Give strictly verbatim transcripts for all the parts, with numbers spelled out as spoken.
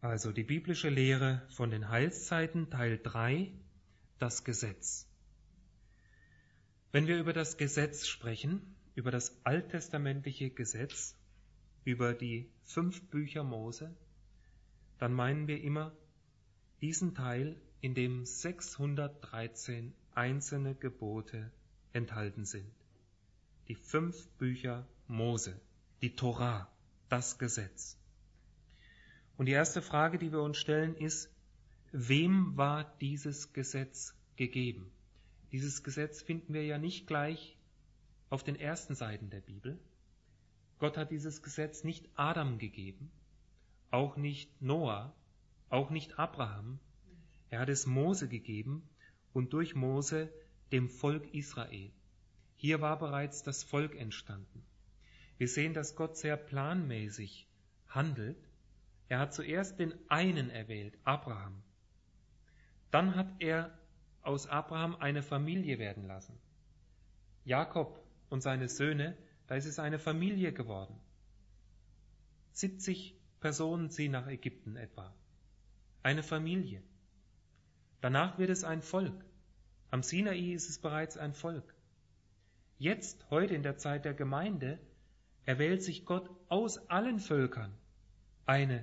Also die biblische Lehre von den Heilszeiten, Teil drei, das Gesetz. Wenn wir über das Gesetz sprechen, über das alttestamentliche Gesetz, über die fünf Bücher Mose, dann meinen wir immer diesen Teil, in dem sechshundertdreizehn einzelne Gebote enthalten sind. Die fünf Bücher Mose, die Torah, das Gesetz. Und die erste Frage, die wir uns stellen, ist, wem war dieses Gesetz gegeben? Dieses Gesetz finden wir ja nicht gleich auf den ersten Seiten der Bibel. Gott hat dieses Gesetz nicht Adam gegeben, auch nicht Noah, auch nicht Abraham. Er hat es Mose gegeben und durch Mose dem Volk Israel. Hier war bereits das Volk entstanden. Wir sehen, dass Gott sehr planmäßig handelt. Er hat zuerst den einen erwählt, Abraham. Dann hat er aus Abraham eine Familie werden lassen. Jakob und seine Söhne, da ist es eine Familie geworden. siebzig Personen ziehen nach Ägypten etwa. Eine Familie. Danach wird es ein Volk. Am Sinai ist es bereits ein Volk. Jetzt, heute in der Zeit der Gemeinde, erwählt sich Gott aus allen Völkern eine,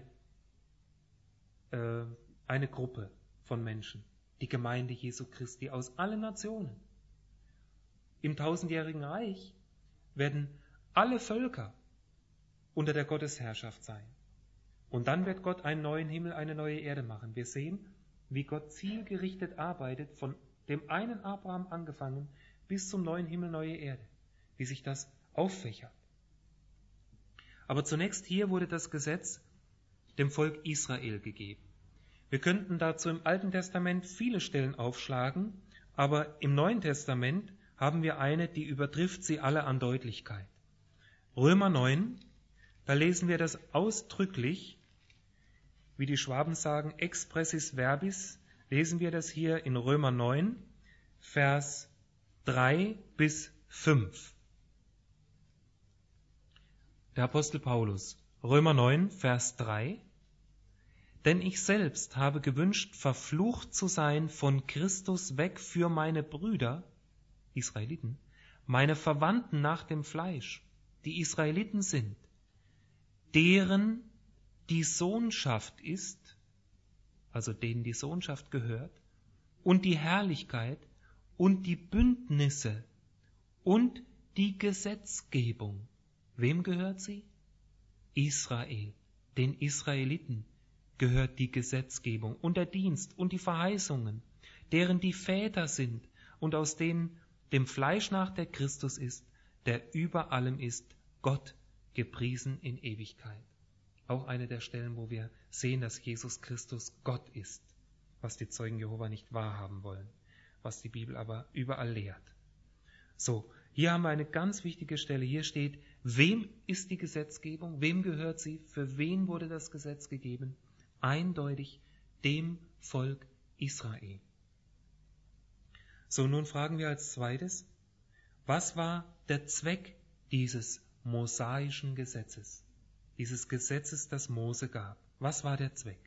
äh, eine Gruppe von Menschen, die Gemeinde Jesu Christi aus allen Nationen. Im tausendjährigen Reich werden alle Völker unter der Gottesherrschaft sein. Und dann wird Gott einen neuen Himmel, eine neue Erde machen. Wir sehen, wie Gott zielgerichtet arbeitet, von dem einen Abraham angefangen bis zum neuen Himmel, neue Erde, wie sich das auffächert. Aber zunächst hier wurde das Gesetz dem Volk Israel gegeben. Wir könnten dazu im Alten Testament viele Stellen aufschlagen, aber im Neuen Testament haben wir eine, die übertrifft sie alle an Deutlichkeit. Römer neun, da lesen wir das ausdrücklich, wie die Schwaben sagen, expressis verbis, lesen wir das hier in Römer neun, Vers drei bis fünf. Der Apostel Paulus, Römer neun, Vers drei. Denn ich selbst habe gewünscht, verflucht zu sein von Christus weg für meine Brüder, Israeliten, meine Verwandten nach dem Fleisch, die Israeliten sind, deren die Sohnschaft ist, also denen die Sohnschaft gehört, und die Herrlichkeit und die Bündnisse und die Gesetzgebung. Wem gehört sie? Israel, den Israeliten gehört die Gesetzgebung und der Dienst und die Verheißungen, deren die Väter sind und aus denen dem Fleisch nach der Christus ist, der über allem ist, Gott gepriesen in Ewigkeit. Auch eine der Stellen, wo wir sehen, dass Jesus Christus Gott ist, was die Zeugen Jehova nicht wahrhaben wollen, was die Bibel aber überall lehrt. So, hier haben wir eine ganz wichtige Stelle. Hier steht, wem ist die Gesetzgebung? Wem gehört sie? Für wen wurde das Gesetz gegeben? Eindeutig dem Volk Israel. So, nun fragen wir als zweites, was war der Zweck dieses mosaischen Gesetzes? Dieses Gesetzes, das Mose gab. Was war der Zweck?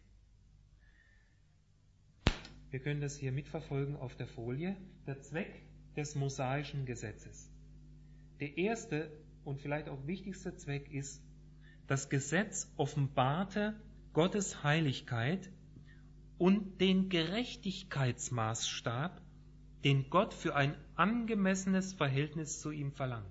Wir können das hier mitverfolgen auf der Folie. Der Zweck des mosaischen Gesetzes. Der erste und vielleicht auch wichtigste Zweck ist, das Gesetz offenbarte Gottes Heiligkeit und den Gerechtigkeitsmaßstab, den Gott für ein angemessenes Verhältnis zu ihm verlangt.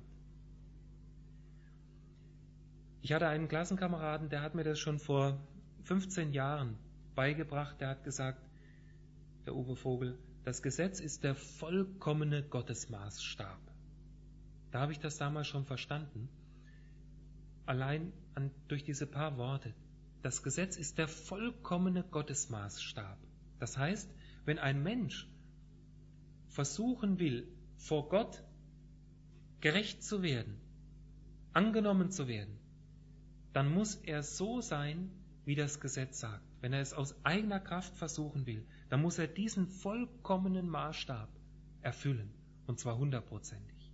Ich hatte einen Klassenkameraden, der hat mir das schon vor fünfzehn Jahren beigebracht. Der hat gesagt, der Uwe Vogel, das Gesetz ist der vollkommene Gottesmaßstab. Da habe ich das damals schon verstanden. Allein an, durch diese paar Worte. Das Gesetz ist der vollkommene Gottesmaßstab. Das heißt, wenn ein Mensch versuchen will, vor Gott gerecht zu werden, angenommen zu werden, dann muss er so sein, wie das Gesetz sagt. Wenn er es aus eigener Kraft versuchen will, dann muss er diesen vollkommenen Maßstab erfüllen, und zwar hundertprozentig.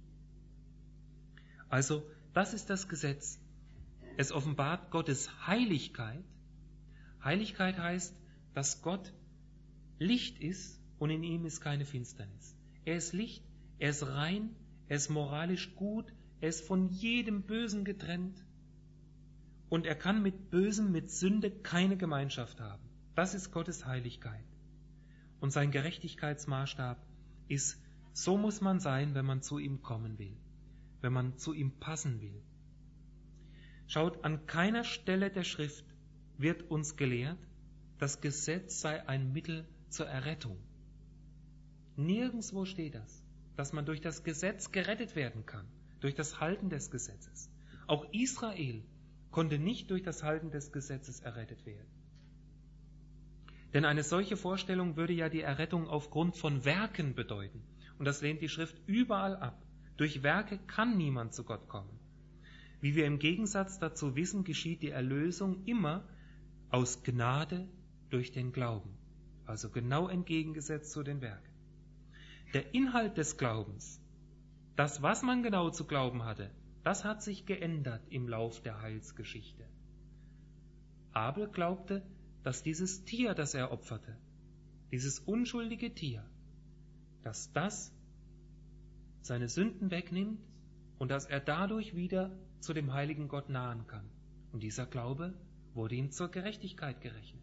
Also, das ist das Gesetz. Es offenbart Gottes Heiligkeit, Heiligkeit heißt, dass Gott Licht ist und in ihm ist keine Finsternis. Er ist Licht, er ist rein, er ist moralisch gut, er ist von jedem Bösen getrennt und er kann mit Bösem, mit Sünde keine Gemeinschaft haben. Das ist Gottes Heiligkeit. Und sein Gerechtigkeitsmaßstab ist, so muss man sein, wenn man zu ihm kommen will, wenn man zu ihm passen will. Schaut, an keiner Stelle der Schrift wird uns gelehrt, das Gesetz sei ein Mittel zur Errettung. Nirgendwo steht das, dass man durch das Gesetz gerettet werden kann, durch das Halten des Gesetzes. Auch Israel konnte nicht durch das Halten des Gesetzes errettet werden. Denn eine solche Vorstellung würde ja die Errettung aufgrund von Werken bedeuten. Und das lehnt die Schrift überall ab. Durch Werke kann niemand zu Gott kommen. Wie wir im Gegensatz dazu wissen, geschieht die Erlösung immer aus Gnade durch den Glauben. Also genau entgegengesetzt zu den Werken. Der Inhalt des Glaubens, das, was man genau zu glauben hatte, das hat sich geändert im Lauf der Heilsgeschichte. Abel glaubte, dass dieses Tier, das er opferte, dieses unschuldige Tier, dass das seine Sünden wegnimmt und dass er dadurch wieder zu dem heiligen Gott nahen kann. Und dieser Glaube wurde ihm zur Gerechtigkeit gerechnet.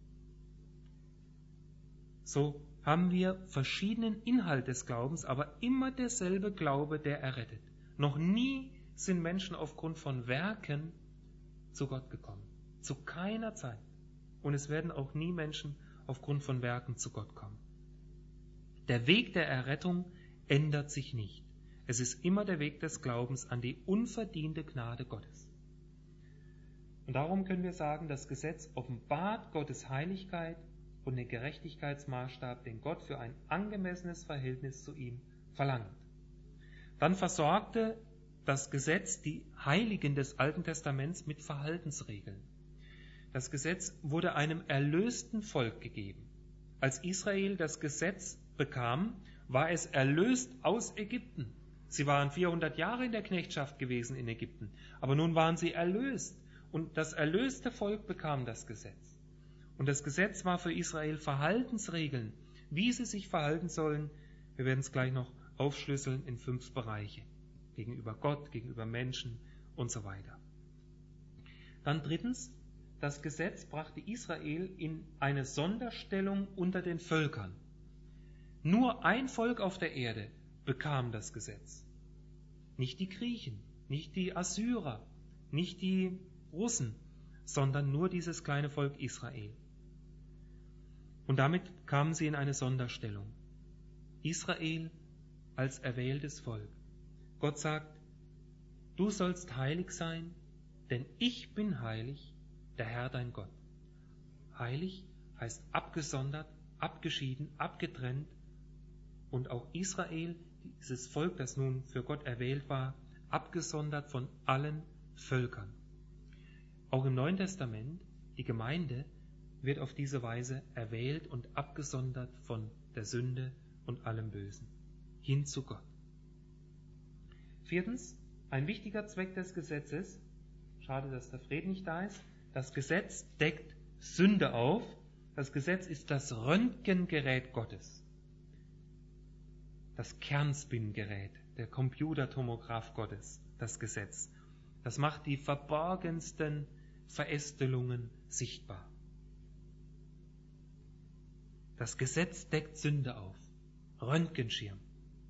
So haben wir verschiedenen Inhalt des Glaubens, aber immer derselbe Glaube, der errettet. Noch nie sind Menschen aufgrund von Werken zu Gott gekommen. Zu keiner Zeit. Und es werden auch nie Menschen aufgrund von Werken zu Gott kommen. Der Weg der Errettung ändert sich nicht. Es ist immer der Weg des Glaubens an die unverdiente Gnade Gottes. Und darum können wir sagen, das Gesetz offenbart Gottes Heiligkeit und den Gerechtigkeitsmaßstab, den Gott für ein angemessenes Verhältnis zu ihm verlangt. Dann versorgte das Gesetz die Heiligen des Alten Testaments mit Verhaltensregeln. Das Gesetz wurde einem erlösten Volk gegeben. Als Israel das Gesetz bekam, war es erlöst aus Ägypten. Sie waren vierhundert Jahre in der Knechtschaft gewesen in Ägypten, aber nun waren sie erlöst und das erlöste Volk bekam das Gesetz. Und das Gesetz war für Israel Verhaltensregeln, wie sie sich verhalten sollen. Wir werden es gleich noch aufschlüsseln in fünf Bereiche. Gegenüber Gott, gegenüber Menschen und so weiter. Dann drittens, das Gesetz brachte Israel in eine Sonderstellung unter den Völkern. Nur ein Volk auf der Erde bekam das Gesetz. Nicht die Griechen, nicht die Assyrer, nicht die Russen, sondern nur dieses kleine Volk Israel. Und damit kamen sie in eine Sonderstellung. Israel als erwähltes Volk. Gott sagt, du sollst heilig sein, denn ich bin heilig, der Herr dein Gott. Heilig heißt abgesondert, abgeschieden, abgetrennt. Und auch Israel, dieses Volk, das nun für Gott erwählt war, abgesondert von allen Völkern. Auch im Neuen Testament, die Gemeinde wird auf diese Weise erwählt und abgesondert von der Sünde und allem Bösen, hin zu Gott. Viertens, ein wichtiger Zweck des Gesetzes, schade, dass der Fred nicht da ist, das Gesetz deckt Sünde auf, das Gesetz ist das Röntgengerät Gottes, das Kernspingerät, der Computertomograph Gottes, das Gesetz. Das macht die verborgensten Verästelungen sichtbar. Das Gesetz deckt Sünde auf, Röntgenschirm.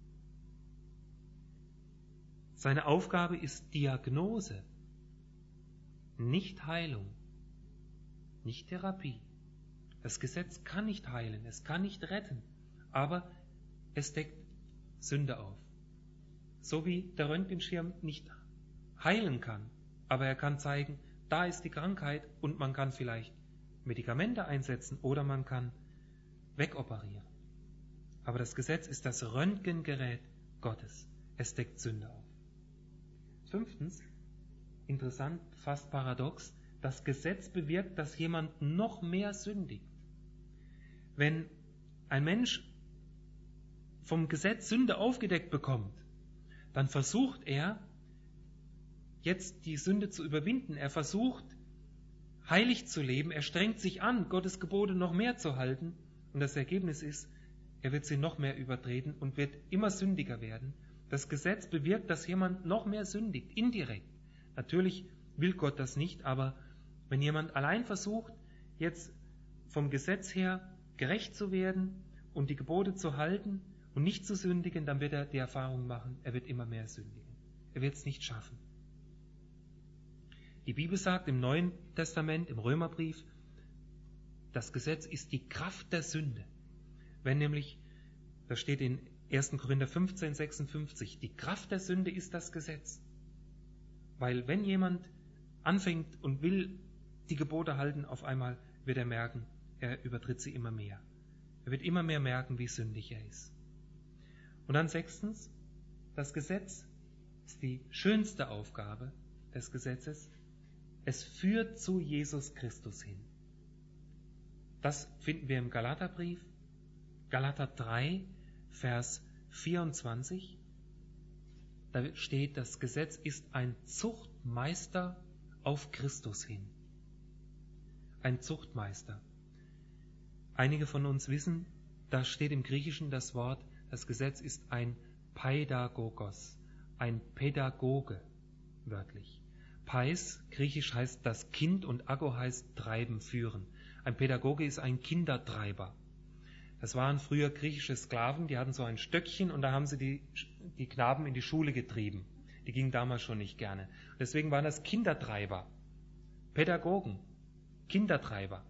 Seine Aufgabe ist Diagnose, nicht Heilung, nicht Therapie. Das Gesetz kann nicht heilen, es kann nicht retten, aber es deckt Sünde auf. So wie der Röntgenschirm nicht heilen kann, aber er kann zeigen, da ist die Krankheit und man kann vielleicht Medikamente einsetzen oder man kann wegoperieren. Aber das Gesetz ist das Röntgengerät Gottes. Es deckt Sünde auf. Fünftens, interessant, fast paradox, das Gesetz bewirkt, dass jemand noch mehr sündigt. Wenn ein Mensch vom Gesetz Sünde aufgedeckt bekommt, dann versucht er, jetzt die Sünde zu überwinden. Er versucht, heilig zu leben. Er strengt sich an, Gottes Gebote noch mehr zu halten. Und das Ergebnis ist, er wird sie noch mehr übertreten und wird immer sündiger werden. Das Gesetz bewirkt, dass jemand noch mehr sündigt, indirekt. Natürlich will Gott das nicht, aber wenn jemand allein versucht, jetzt vom Gesetz her gerecht zu werden und die Gebote zu halten und nicht zu sündigen, dann wird er die Erfahrung machen, er wird immer mehr sündigen. Er wird es nicht schaffen. Die Bibel sagt im Neuen Testament, im Römerbrief, das Gesetz ist die Kraft der Sünde. Wenn nämlich, das steht in erster Korinther fünfzehn, sechsundfünfzig, die Kraft der Sünde ist das Gesetz. Weil wenn jemand anfängt und will die Gebote halten, auf einmal wird er merken, er übertritt sie immer mehr. Er wird immer mehr merken, wie sündig er ist. Und dann sechstens, das Gesetz ist die schönste Aufgabe des Gesetzes. Es führt zu Jesus Christus hin. Das finden wir im Galaterbrief, Galater drei, Vers vierundzwanzig. Da steht, das Gesetz ist ein Zuchtmeister auf Christus hin. Ein Zuchtmeister. Einige von uns wissen, da steht im Griechischen das Wort, das Gesetz ist ein Pädagogos, ein Pädagoge, wörtlich. Pais, griechisch heißt das Kind und Ago heißt treiben, führen. Ein Pädagoge ist ein Kindertreiber. Das waren früher griechische Sklaven, die hatten so ein Stöckchen und da haben sie die, die Knaben in die Schule getrieben. Die gingen damals schon nicht gerne. Deswegen waren das Kindertreiber, Pädagogen, Kindertreiber.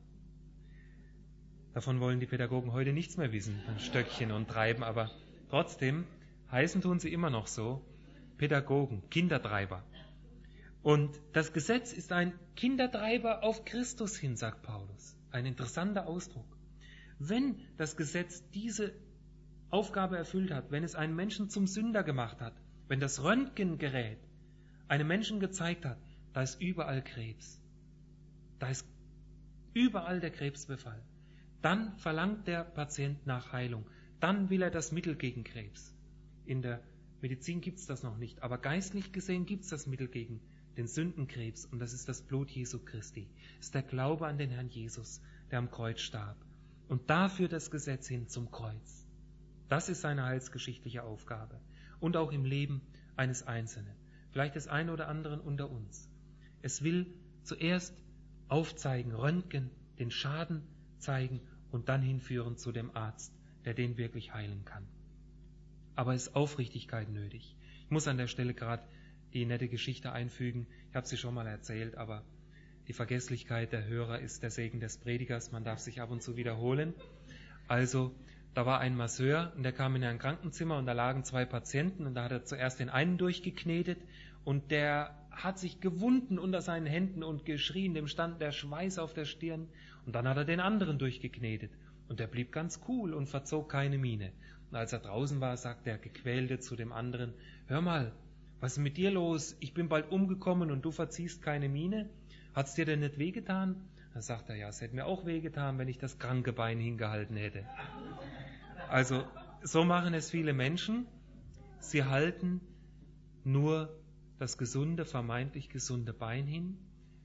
Davon wollen die Pädagogen heute nichts mehr wissen, ein Stöckchen und Treiben, aber trotzdem heißen tun sie immer noch so, Pädagogen, Kindertreiber. Und das Gesetz ist ein Kindertreiber auf Christus hin, sagt Paulus. Ein interessanter Ausdruck. Wenn das Gesetz diese Aufgabe erfüllt hat, wenn es einen Menschen zum Sünder gemacht hat, wenn das Röntgengerät einem Menschen gezeigt hat, da ist überall Krebs, da ist überall der Krebsbefall, dann verlangt der Patient nach Heilung, dann will er das Mittel gegen Krebs. In der Medizin gibt es das noch nicht, aber geistlich gesehen gibt es das Mittel gegen den Sündenkrebs und das ist das Blut Jesu Christi. Das ist der Glaube an den Herrn Jesus, der am Kreuz starb. Und da führt das Gesetz hin zum Kreuz. Das ist seine heilsgeschichtliche Aufgabe. Und auch im Leben eines Einzelnen. Vielleicht des einen oder anderen unter uns. Es will zuerst aufzeigen, röntgen, den Schaden zeigen und dann hinführen zu dem Arzt, der den wirklich heilen kann. Aber es ist Aufrichtigkeit nötig. Ich muss an der Stelle gerade die nette Geschichte einfügen. Ich habe sie schon mal erzählt, aber die Vergesslichkeit der Hörer ist der Segen des Predigers. Man darf sich ab und zu wiederholen. Also, da war ein Masseur und der kam in ein Krankenzimmer und da lagen zwei Patienten und da hat er zuerst den einen durchgeknetet und der hat sich gewunden unter seinen Händen und geschrien, dem stand der Schweiß auf der Stirn und dann hat er den anderen durchgeknetet und der blieb ganz cool und verzog keine Miene. Und als er draußen war, sagt der Gequälte zu dem anderen, hör mal, was ist mit dir los? Ich bin bald umgekommen und du verziehst keine Miene? Hat's dir denn nicht wehgetan? Dann sagt er, ja, es hätte mir auch wehgetan, wenn ich das kranke Bein hingehalten hätte. Also, so machen es viele Menschen. Sie halten nur das gesunde, vermeintlich gesunde Bein hin.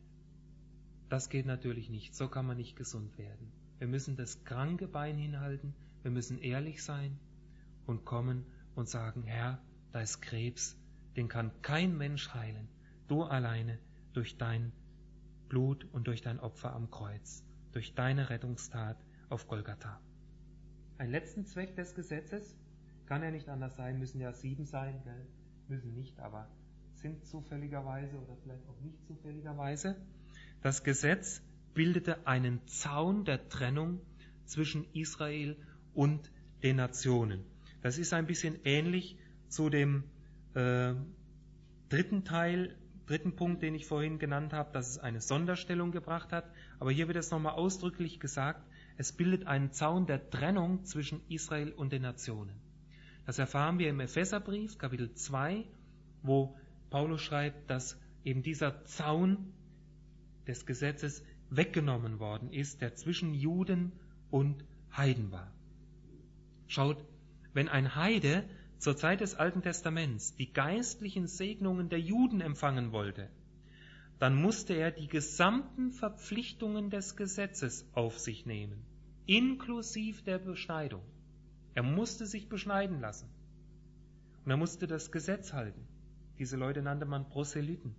Das geht natürlich nicht. So kann man nicht gesund werden. Wir müssen das kranke Bein hinhalten. Wir müssen ehrlich sein und kommen und sagen, Herr, da ist Krebs, den kann kein Mensch heilen. Du alleine durch dein Blut und durch dein Opfer am Kreuz, durch deine Rettungstat auf Golgatha. Ein letzten Zweck des Gesetzes kann ja nicht anders sein, müssen ja sieben sein, gell? Müssen nicht, aber sind zufälligerweise oder vielleicht auch nicht zufälligerweise. Das Gesetz bildete einen Zaun der Trennung zwischen Israel und den Nationen. Das ist ein bisschen ähnlich zu dem äh, dritten Teil, dritten Punkt, den ich vorhin genannt habe, dass es eine Sonderstellung gebracht hat. Aber hier wird es nochmal ausdrücklich gesagt, es bildet einen Zaun der Trennung zwischen Israel und den Nationen. Das erfahren wir im Epheserbrief, Kapitel zwei, wo Paulus schreibt, dass eben dieser Zaun des Gesetzes weggenommen worden ist, der zwischen Juden und Heiden war. Schaut, wenn ein Heide zur Zeit des Alten Testaments die geistlichen Segnungen der Juden empfangen wollte, dann musste er die gesamten Verpflichtungen des Gesetzes auf sich nehmen, inklusive der Beschneidung. Er musste sich beschneiden lassen. Und er musste das Gesetz halten. Diese Leute nannte man Proselyten.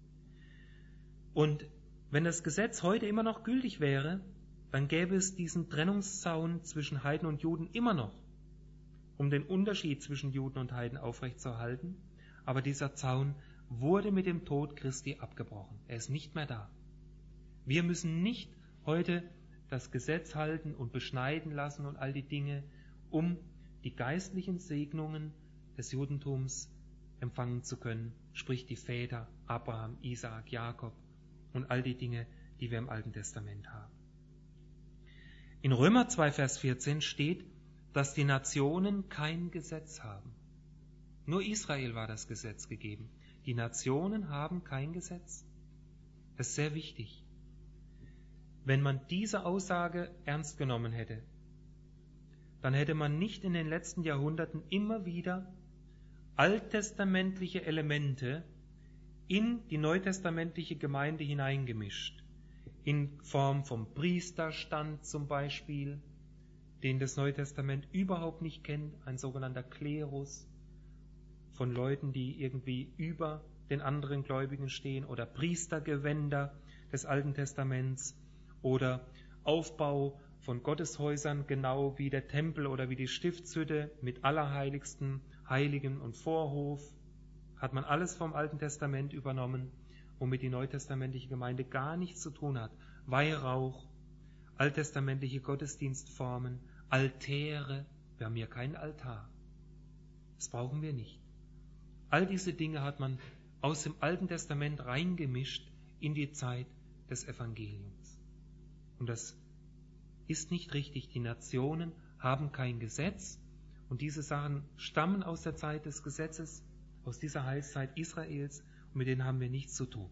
Und wenn das Gesetz heute immer noch gültig wäre, dann gäbe es diesen Trennungszaun zwischen Heiden und Juden immer noch, um den Unterschied zwischen Juden und Heiden aufrechtzuerhalten. Aber dieser Zaun wurde mit dem Tod Christi abgebrochen. Er ist nicht mehr da. Wir müssen nicht heute das Gesetz halten und beschneiden lassen und all die Dinge, um die geistlichen Segnungen des Judentums empfangen zu können, sprich die Väter Abraham, Isaak, Jakob und all die Dinge, die wir im Alten Testament haben. In Römer zwei, Vers vierzehn steht, dass die Nationen kein Gesetz haben. Nur Israel war das Gesetz gegeben. Die Nationen haben kein Gesetz. Das ist sehr wichtig. Wenn man diese Aussage ernst genommen hätte, dann hätte man nicht in den letzten Jahrhunderten immer wieder alttestamentliche Elemente in die neutestamentliche Gemeinde hineingemischt. In Form vom Priesterstand zum Beispiel, den das Neue Testament überhaupt nicht kennt, ein sogenannter Klerus, von Leuten, die irgendwie über den anderen Gläubigen stehen, oder Priestergewänder des Alten Testaments oder Aufbau von Gotteshäusern, genau wie der Tempel oder wie die Stiftshütte mit Allerheiligsten, Heiligen und Vorhof, hat man alles vom Alten Testament übernommen, womit die neutestamentliche Gemeinde gar nichts zu tun hat. Weihrauch, alttestamentliche Gottesdienstformen, Altäre, wir haben hier keinen Altar. Das brauchen wir nicht. All diese Dinge hat man aus dem Alten Testament reingemischt in die Zeit des Evangeliums. Und das ist nicht richtig. Die Nationen haben kein Gesetz und diese Sachen stammen aus der Zeit des Gesetzes, aus dieser Heilszeit Israels, und mit denen haben wir nichts zu tun.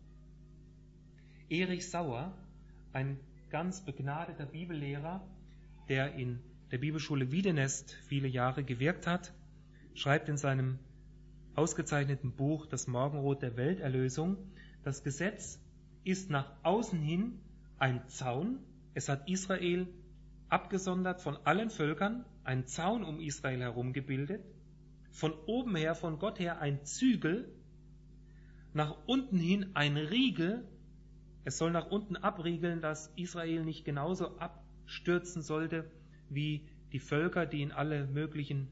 Erich Sauer, ein ganz begnadeter Bibellehrer, der in der Bibelschule Wiedenest viele Jahre gewirkt hat, schreibt in seinem ausgezeichneten Buch Das Morgenrot der Welterlösung, das Gesetz ist nach außen hin ein Zaun. Es hat Israel abgesondert von allen Völkern, einen Zaun um Israel herum gebildet, von oben her, von Gott her ein Zügel, nach unten hin ein Riegel. Es soll nach unten abriegeln, dass Israel nicht genauso abstürzen sollte wie die Völker, die in alle möglichen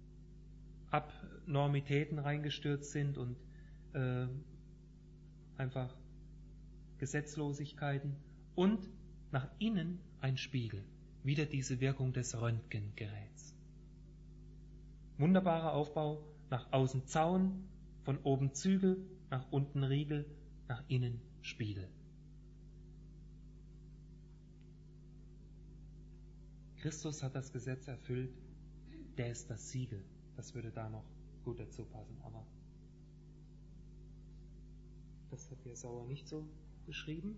Abnormitäten reingestürzt sind und äh, einfach Gesetzlosigkeiten. Und nach innen ein Spiegel. Wieder diese Wirkung des Röntgengeräts. Wunderbarer Aufbau, nach außen Zaun, von oben Zügel, nach unten Riegel, nach innen Spiegel. Christus hat das Gesetz erfüllt, der ist das Siegel. Das würde da noch gut dazu passen, aber das hat hier Sauer nicht so geschrieben.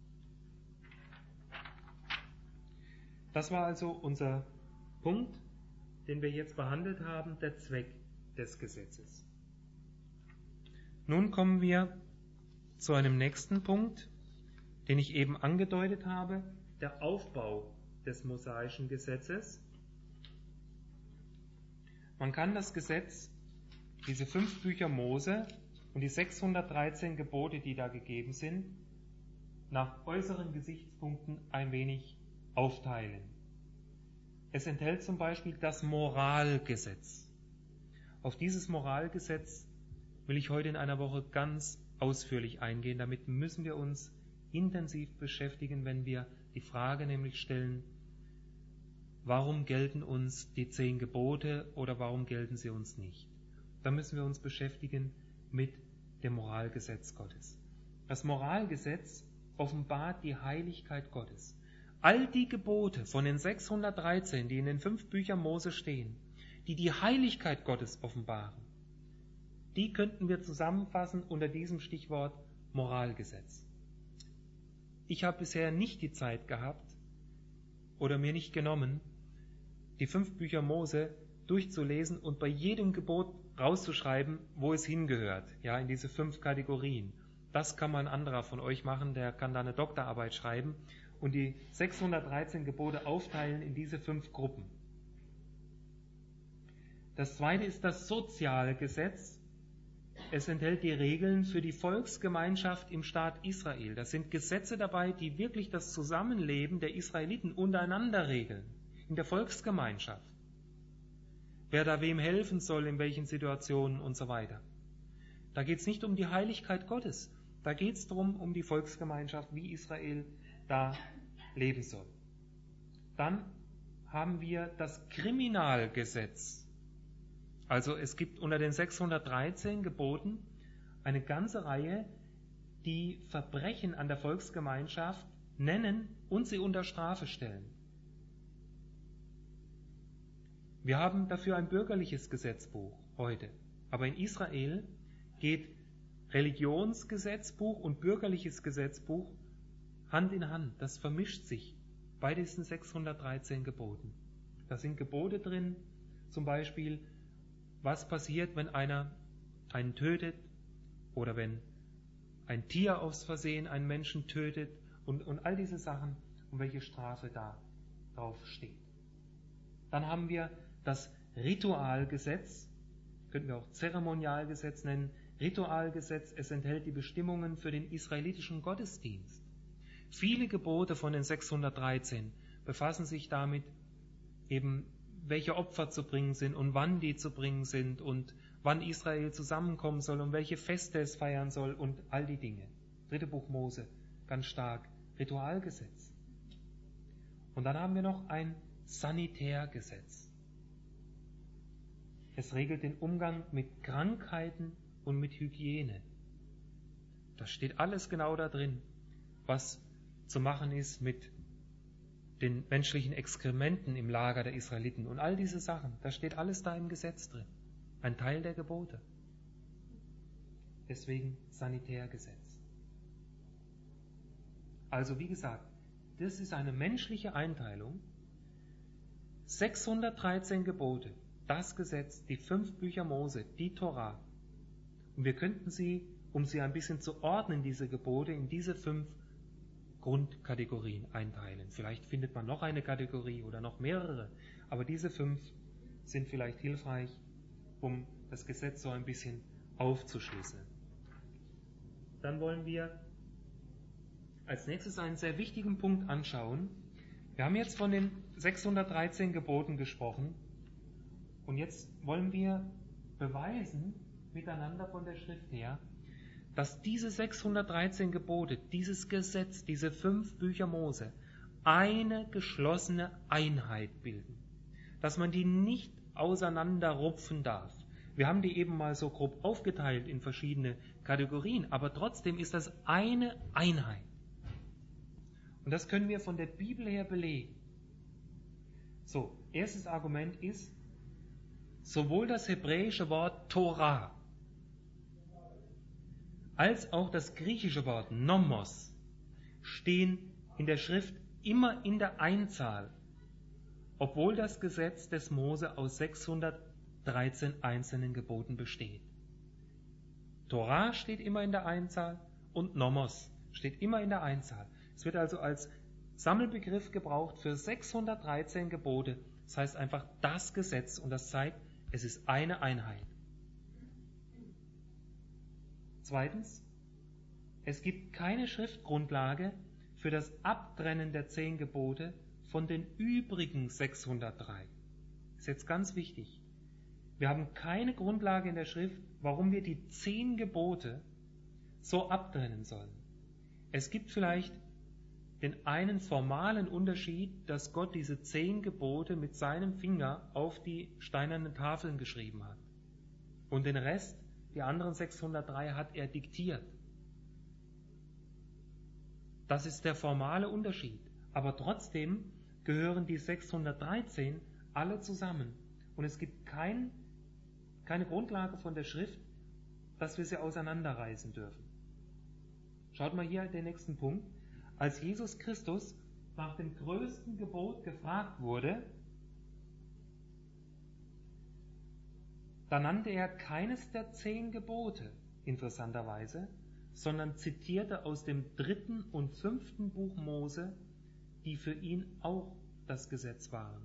Das war also unser Punkt, den wir jetzt behandelt haben, der Zweck des Gesetzes. Nun kommen wir zu einem nächsten Punkt, den ich eben angedeutet habe, der Aufbau des mosaischen Gesetzes. Man kann das Gesetz, diese fünf Bücher Mose und die sechshundertdreizehn Gebote, die da gegeben sind, nach äußeren Gesichtspunkten ein wenig aufteilen. Es enthält zum Beispiel das Moralgesetz. Auf dieses Moralgesetz will ich heute in einer Woche ganz ausführlich eingehen. Damit müssen wir uns intensiv beschäftigen, wenn wir die Frage nämlich stellen, warum gelten uns die zehn Gebote oder warum gelten sie uns nicht? Da müssen wir uns beschäftigen mit dem Moralgesetz Gottes. Das Moralgesetz offenbart die Heiligkeit Gottes. All die Gebote von den sechshundertdreizehn, die in den fünf Büchern Mose stehen, die die Heiligkeit Gottes offenbaren, die könnten wir zusammenfassen unter diesem Stichwort Moralgesetz. Ich habe bisher nicht die Zeit gehabt oder mir nicht genommen, die fünf Bücher Mose durchzulesen und bei jedem Gebot rauszuschreiben, wo es hingehört, ja, in diese fünf Kategorien. Das kann mal ein anderer von euch machen, der kann da eine Doktorarbeit schreiben und die sechshundertdreizehn Gebote aufteilen in diese fünf Gruppen. Das zweite ist das Sozialgesetz. Es enthält die Regeln für die Volksgemeinschaft im Staat Israel. Das sind Gesetze dabei, die wirklich das Zusammenleben der Israeliten untereinander regeln, in der Volksgemeinschaft. Wer da wem helfen soll, in welchen Situationen und so weiter. Da geht es nicht um die Heiligkeit Gottes, da geht es darum, um die Volksgemeinschaft, wie Israel da leben soll. Dann haben wir das Kriminalgesetz. Also es gibt unter den sechshundertdreizehn Geboten eine ganze Reihe, die Verbrechen an der Volksgemeinschaft nennen und sie unter Strafe stellen. Wir haben dafür ein bürgerliches Gesetzbuch heute, aber in Israel geht Religionsgesetzbuch und bürgerliches Gesetzbuch Hand in Hand. Das vermischt sich bei diesen sechshundertdreizehn Geboten. Da sind Gebote drin, zum Beispiel, was passiert, wenn einer einen tötet oder wenn ein Tier aus Versehen einen Menschen tötet und, und all diese Sachen und welche Strafe da drauf steht. Dann haben wir das Ritualgesetz, könnten wir auch Zeremonialgesetz nennen. Ritualgesetz, es enthält die Bestimmungen für den israelitischen Gottesdienst. Viele Gebote von den sechshundertdreizehn befassen sich damit, eben welche Opfer zu bringen sind und wann die zu bringen sind und wann Israel zusammenkommen soll und welche Feste es feiern soll und all die Dinge. Dritte Buch Mose, ganz stark, Ritualgesetz. Und dann haben wir noch ein Sanitärgesetz. Es regelt den Umgang mit Krankheiten und mit Hygiene. Das steht alles genau da drin, was zu machen ist mit den menschlichen Exkrementen im Lager der Israeliten und all diese Sachen. Das steht alles da im Gesetz drin. Ein Teil der Gebote. Deswegen Sanitärgesetz. Also wie gesagt, das ist eine menschliche Einteilung. sechshundertdreizehn Gebote, das Gesetz, die fünf Bücher Mose, die Torah. Und wir könnten sie, um sie ein bisschen zu ordnen, diese Gebote, in diese fünf Grundkategorien einteilen. Vielleicht findet man noch eine Kategorie oder noch mehrere, aber diese fünf sind vielleicht hilfreich, um das Gesetz so ein bisschen aufzuschlüsseln. Dann wollen wir als nächstes einen sehr wichtigen Punkt anschauen. Wir haben jetzt von den sechshundertdreizehn Geboten gesprochen und jetzt wollen wir beweisen, miteinander von der Schrift her, dass diese sechshundertdreizehn Gebote, dieses Gesetz, diese fünf Bücher Mose, eine geschlossene Einheit bilden. Dass man die nicht auseinanderrupfen darf. Wir haben die eben mal so grob aufgeteilt in verschiedene Kategorien, aber trotzdem ist das eine Einheit. Und das können wir von der Bibel her belegen. So, erstes Argument ist, sowohl das hebräische Wort Torah als auch das griechische Wort Nomos stehen in der Schrift immer in der Einzahl, obwohl das Gesetz des Mose aus sechshundertdreizehn einzelnen Geboten besteht. Torah steht immer in der Einzahl und Nomos steht immer in der Einzahl. Es wird also als Sammelbegriff gebraucht für sechshundertdreizehn Gebote. Das heißt einfach das Gesetz und das zeigt, es ist eine Einheit. Zweitens, es gibt keine Schriftgrundlage für das Abtrennen der zehn Gebote von den übrigen sechshundertdrei. Das ist jetzt ganz wichtig. Wir haben keine Grundlage in der Schrift, warum wir die zehn Gebote so abtrennen sollen. Es gibt vielleicht den einen formalen Unterschied, dass Gott diese zehn Gebote mit seinem Finger auf die steinernen Tafeln geschrieben hat. Und den Rest, die anderen sechshundertdrei, hat er diktiert. Das ist der formale Unterschied. Aber trotzdem gehören die sechshundertdreizehn alle zusammen. Und es gibt kein, keine Grundlage von der Schrift, dass wir sie auseinanderreißen dürfen. Schaut mal hier den nächsten Punkt. Als Jesus Christus nach dem größten Gebot gefragt wurde, da nannte er keines der zehn Gebote, interessanterweise, sondern zitierte aus dem dritten und fünften Buch Mose, die für ihn auch das Gesetz waren.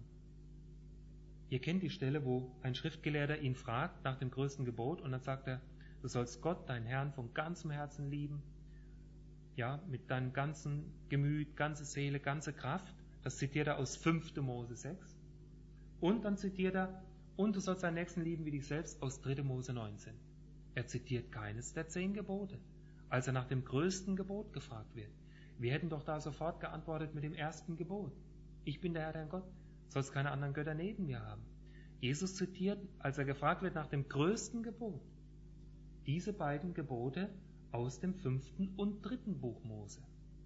Ihr kennt die Stelle, wo ein Schriftgelehrter ihn fragt nach dem größten Gebot und dann sagt er, du sollst Gott, deinen Herrn, von ganzem Herzen lieben, ja, mit deinem ganzen Gemüt, ganze Seele, ganze Kraft. Das zitiert er aus fünften Mose sechs. Und dann zitiert er, und du sollst deinen Nächsten lieben wie dich selbst, aus dritten Mose neunzehn. Er zitiert keines der zehn Gebote, als er nach dem größten Gebot gefragt wird. Wir hätten doch da sofort geantwortet mit dem ersten Gebot. Ich bin der Herr, dein Gott, sollst keine anderen Götter neben mir haben. Jesus zitiert, als er gefragt wird nach dem größten Gebot, diese beiden Gebote aus dem fünften und dritten Buch Mose.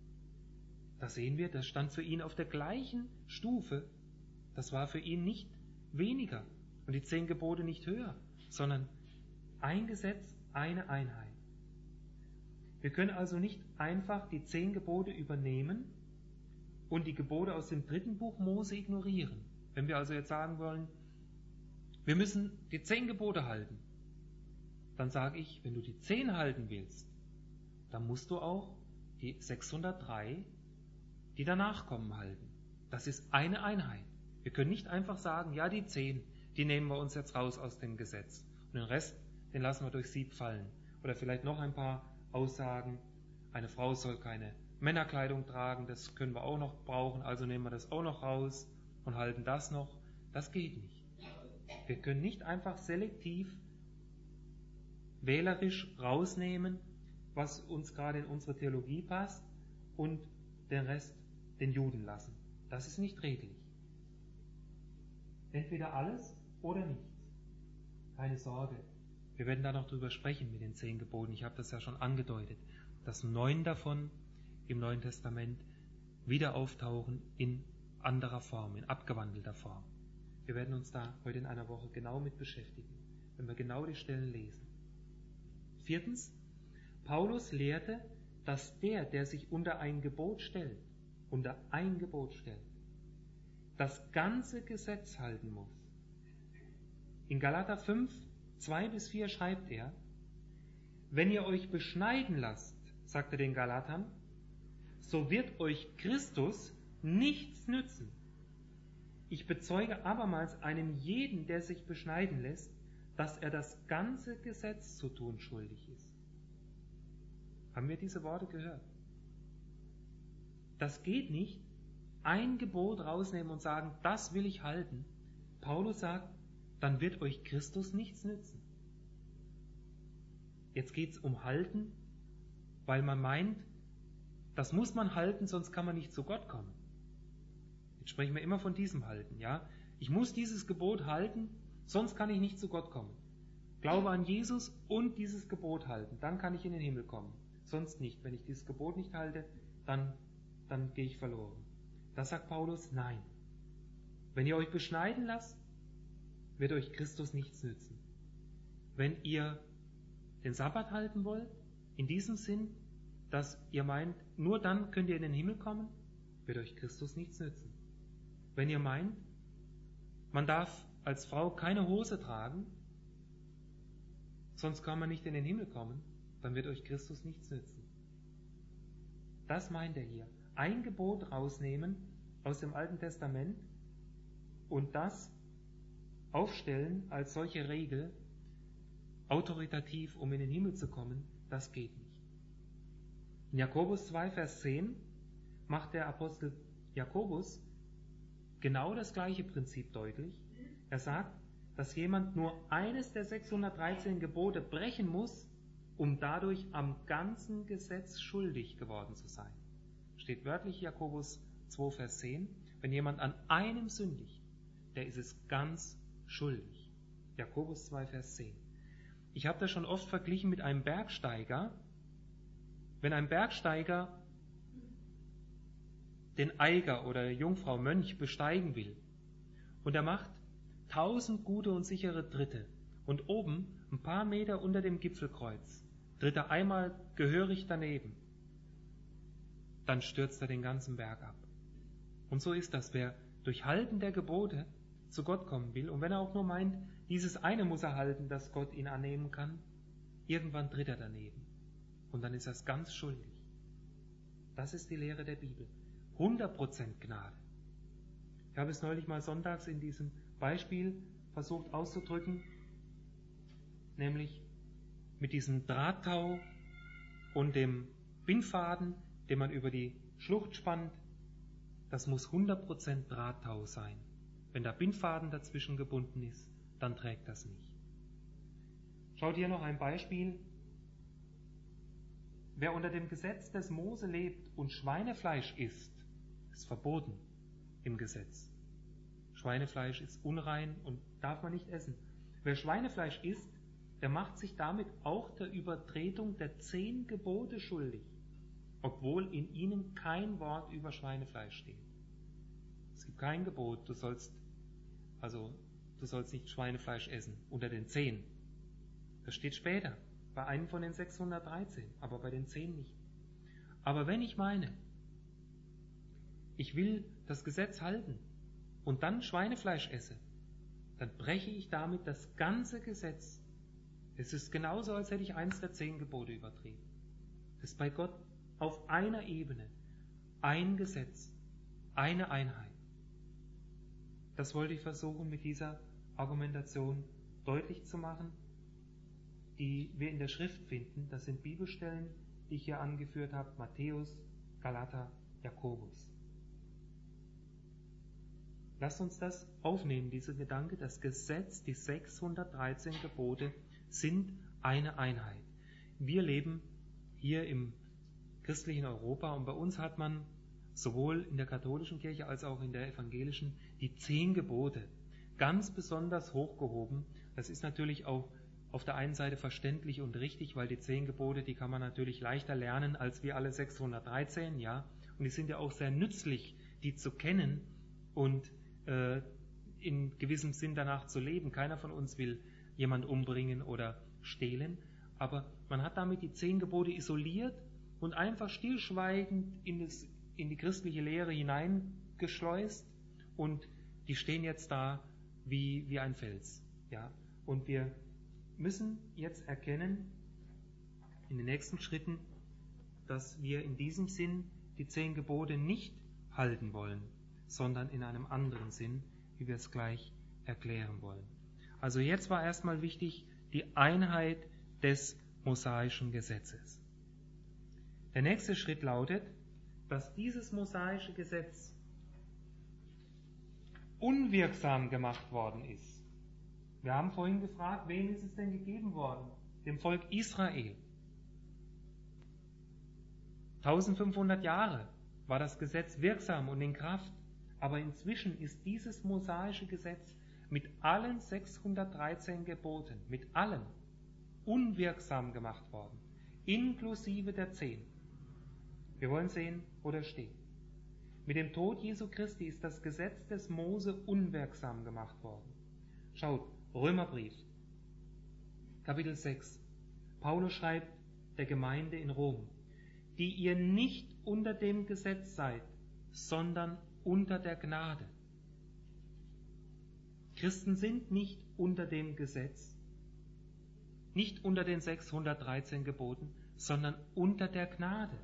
Da sehen wir, das stand für ihn auf der gleichen Stufe. Das war für ihn nicht weniger und die zehn Gebote nicht höher, sondern ein Gesetz, eine Einheit. Wir können also nicht einfach die zehn Gebote übernehmen und die Gebote aus dem dritten Buch Mose ignorieren. Wenn wir also jetzt sagen wollen, wir müssen die zehn Gebote halten, dann sage ich, wenn du die zehn halten willst, dann musst du auch die sechshundertdrei, die danach kommen, halten. Das ist eine Einheit. Wir können nicht einfach sagen, ja, die zehn, die nehmen wir uns jetzt raus aus dem Gesetz und den Rest, den lassen wir durch Sieb fallen. Oder vielleicht noch ein paar Aussagen, eine Frau soll keine Männerkleidung tragen, das können wir auch noch brauchen, also nehmen wir das auch noch raus und halten das noch. Das geht nicht. Wir können nicht einfach selektiv, wählerisch rausnehmen, was uns gerade in unsere Theologie passt und den Rest den Juden lassen. Das ist nicht redlich. Entweder alles oder nichts. Keine Sorge. Wir werden da noch drüber sprechen mit den zehn Geboten. Ich habe das ja schon angedeutet, dass neun davon im Neuen Testament wieder auftauchen in anderer Form, in abgewandelter Form. Wir werden uns da heute in einer Woche genau mit beschäftigen, wenn wir genau die Stellen lesen. Viertens, Paulus lehrte, dass der, der sich unter ein Gebot stellt, unter ein Gebot stellt, das ganze Gesetz halten muss. In Galater fünf, zwei bis vier schreibt er, wenn ihr euch beschneiden lasst, sagt er den Galatern, so wird euch Christus nichts nützen. Ich bezeuge abermals einem jeden, der sich beschneiden lässt, dass er das ganze Gesetz zu tun schuldig ist. Haben wir diese Worte gehört? Das geht nicht, ein Gebot rausnehmen und sagen, das will ich halten. Paulus sagt, dann wird euch Christus nichts nützen. Jetzt geht es um Halten, weil man meint, das muss man halten, sonst kann man nicht zu Gott kommen. Jetzt sprechen wir immer von diesem Halten, ja? Ich muss dieses Gebot halten, sonst kann ich nicht zu Gott kommen. Glaube an Jesus und dieses Gebot halten, dann kann ich in den Himmel kommen. Sonst nicht. Wenn ich dieses Gebot nicht halte, dann, dann gehe ich verloren. Das sagt Paulus, nein. Wenn ihr euch beschneiden lasst, wird euch Christus nichts nützen. Wenn ihr den Sabbat halten wollt, in diesem Sinn, dass ihr meint, nur dann könnt ihr in den Himmel kommen, wird euch Christus nichts nützen. Wenn ihr meint, man darf als Frau keine Hose tragen, sonst kann man nicht in den Himmel kommen, dann wird euch Christus nichts nützen. Das meint er hier. Ein Gebot rausnehmen aus dem Alten Testament und das aufstellen als solche Regel, autoritativ, um in den Himmel zu kommen, das geht nicht. In Jakobus zwei, Vers zehn macht der Apostel Jakobus genau das gleiche Prinzip deutlich. Er sagt, dass jemand nur eines der sechshundertdreizehn Gebote brechen muss, um dadurch am ganzen Gesetz schuldig geworden zu sein. Steht wörtlich Jakobus zwei, Vers zehn. Wenn jemand an einem sündigt, der ist es ganz schuldig. Jakobus zwei, Vers zehn. Ich habe das schon oft verglichen mit einem Bergsteiger. Wenn ein Bergsteiger den Eiger oder Jungfrau Mönch besteigen will und er macht tausend gute und sichere Tritte und oben ein paar Meter unter dem Gipfelkreuz tritt er einmal gehörig daneben, dann stürzt er den ganzen Berg ab. Und so ist das, wer durch Halten der Gebote zu Gott kommen will und wenn er auch nur meint, dieses eine muss er halten, dass Gott ihn annehmen kann, irgendwann tritt er daneben und dann ist er ganz schuldig. Das ist die Lehre der Bibel. hundert Prozent Gnade. Ich habe es neulich mal sonntags in diesem Beispiel versucht auszudrücken, nämlich mit diesem Drahttau und dem Bindfaden, den man über die Schlucht spannt. Das muss hundert Prozent Drahttau sein. Wenn der Bindfaden dazwischen gebunden ist, dann trägt das nicht. Schaut hier noch ein Beispiel. Wer unter dem Gesetz des Mose lebt und Schweinefleisch isst, ist verboten im Gesetz. Schweinefleisch ist unrein und darf man nicht essen. Wer Schweinefleisch isst, der macht sich damit auch der Übertretung der zehn Gebote schuldig, obwohl in ihnen kein Wort über Schweinefleisch steht. Es gibt kein Gebot, du sollst, also, du sollst nicht Schweinefleisch essen, unter den zehn. Das steht später, bei einem von den sechshundertdreizehn, aber bei den zehn nicht. Aber wenn ich meine, ich will das Gesetz halten und dann Schweinefleisch esse, dann breche ich damit das ganze Gesetz. Es ist genauso, als hätte ich eins der zehn Gebote übertreten. Das ist bei Gott auf einer Ebene ein Gesetz, eine Einheit. Das wollte ich versuchen, mit dieser Argumentation deutlich zu machen, die wir in der Schrift finden. Das sind Bibelstellen, die ich hier angeführt habe: Matthäus, Galater, Jakobus. Lasst uns das aufnehmen, diese Gedanke. Das Gesetz, die sechshundertdreizehn Gebote sind eine Einheit. Wir leben hier im christlichen Europa und bei uns hat man sowohl in der katholischen Kirche als auch in der evangelischen die zehn Gebote ganz besonders hochgehoben. Das ist natürlich auch auf der einen Seite verständlich und richtig, weil die zehn Gebote, die kann man natürlich leichter lernen als wir alle sechshundertdreizehn, ja. Und die sind ja auch sehr nützlich, die zu kennen und äh, in gewissem Sinn danach zu leben. Keiner von uns will jemand umbringen oder stehlen, aber man hat damit die zehn Gebote isoliert und einfach stillschweigend in, das, in die christliche Lehre hineingeschleust und die stehen jetzt da wie, wie ein Fels. Ja? Und wir müssen jetzt erkennen, in den nächsten Schritten, dass wir in diesem Sinn die zehn Gebote nicht halten wollen, sondern in einem anderen Sinn, wie wir es gleich erklären wollen. Also jetzt war erstmal wichtig die Einheit des mosaischen Gesetzes. Der nächste Schritt lautet, dass dieses mosaische Gesetz unwirksam gemacht worden ist. Wir haben vorhin gefragt, wem ist es denn gegeben worden? Dem Volk Israel. eintausendfünfhundert Jahre war das Gesetz wirksam und in Kraft, aber inzwischen ist dieses mosaische Gesetz mit allen sechshundertdreizehn Geboten, mit allem, unwirksam gemacht worden, inklusive der zehn. Wir wollen sehen, wo das steht. Mit dem Tod Jesu Christi ist das Gesetz des Mose unwirksam gemacht worden. Schaut, Römerbrief, Kapitel sechs. Paulus schreibt der Gemeinde in Rom, die ihr nicht unter dem Gesetz seid, sondern unter der Gnade. Christen sind nicht unter dem Gesetz, nicht unter den sechshundertdreizehn Geboten, sondern unter der Gnade.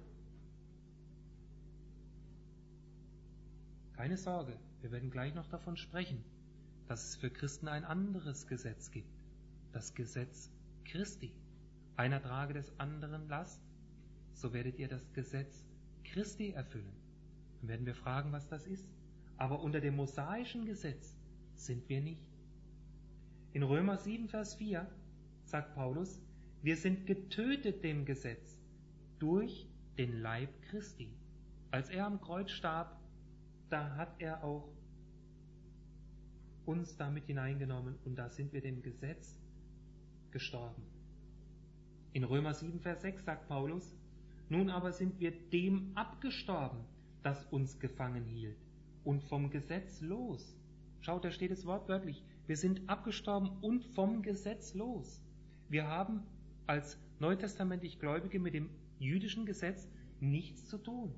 Keine Sorge, wir werden gleich noch davon sprechen, dass es für Christen ein anderes Gesetz gibt, das Gesetz Christi. Einer trage des anderen Last, so werdet ihr das Gesetz Christi erfüllen. Dann werden wir fragen, was das ist. Aber unter dem mosaischen Gesetz sind wir nicht. In Römer sieben, Vers vier sagt Paulus, wir sind getötet dem Gesetz durch den Leib Christi. Als er am Kreuz starb, da hat er auch uns damit hineingenommen und da sind wir dem Gesetz gestorben. In Römer sieben, Vers sechs sagt Paulus, nun aber sind wir dem abgestorben, das uns gefangen hielt und vom Gesetz los. Schaut, da steht es wortwörtlich, wir sind abgestorben und vom Gesetz los. Wir haben als neutestamentlich Gläubige mit dem jüdischen Gesetz nichts zu tun.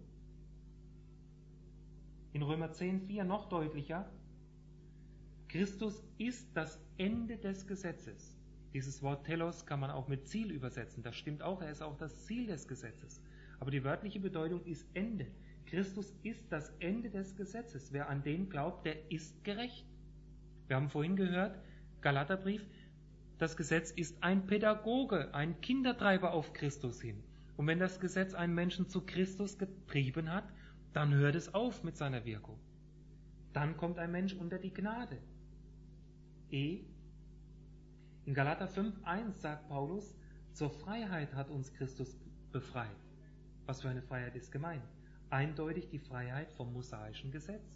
In Römer zehn, vier noch deutlicher, Christus ist das Ende des Gesetzes. Dieses Wort Telos kann man auch mit Ziel übersetzen. Das stimmt auch, er ist auch das Ziel des Gesetzes. Aber die wörtliche Bedeutung ist Ende. Christus ist das Ende des Gesetzes. Wer an den glaubt, der ist gerecht. Wir haben vorhin gehört, Galaterbrief, das Gesetz ist ein Pädagoge, ein Kindertreiber auf Christus hin. Und wenn das Gesetz einen Menschen zu Christus getrieben hat, dann hört es auf mit seiner Wirkung. Dann kommt ein Mensch unter die Gnade. E. In Galater fünf eins sagt Paulus, zur Freiheit hat uns Christus befreit. Was für eine Freiheit ist gemeint? Eindeutig die Freiheit vom mosaischen Gesetz.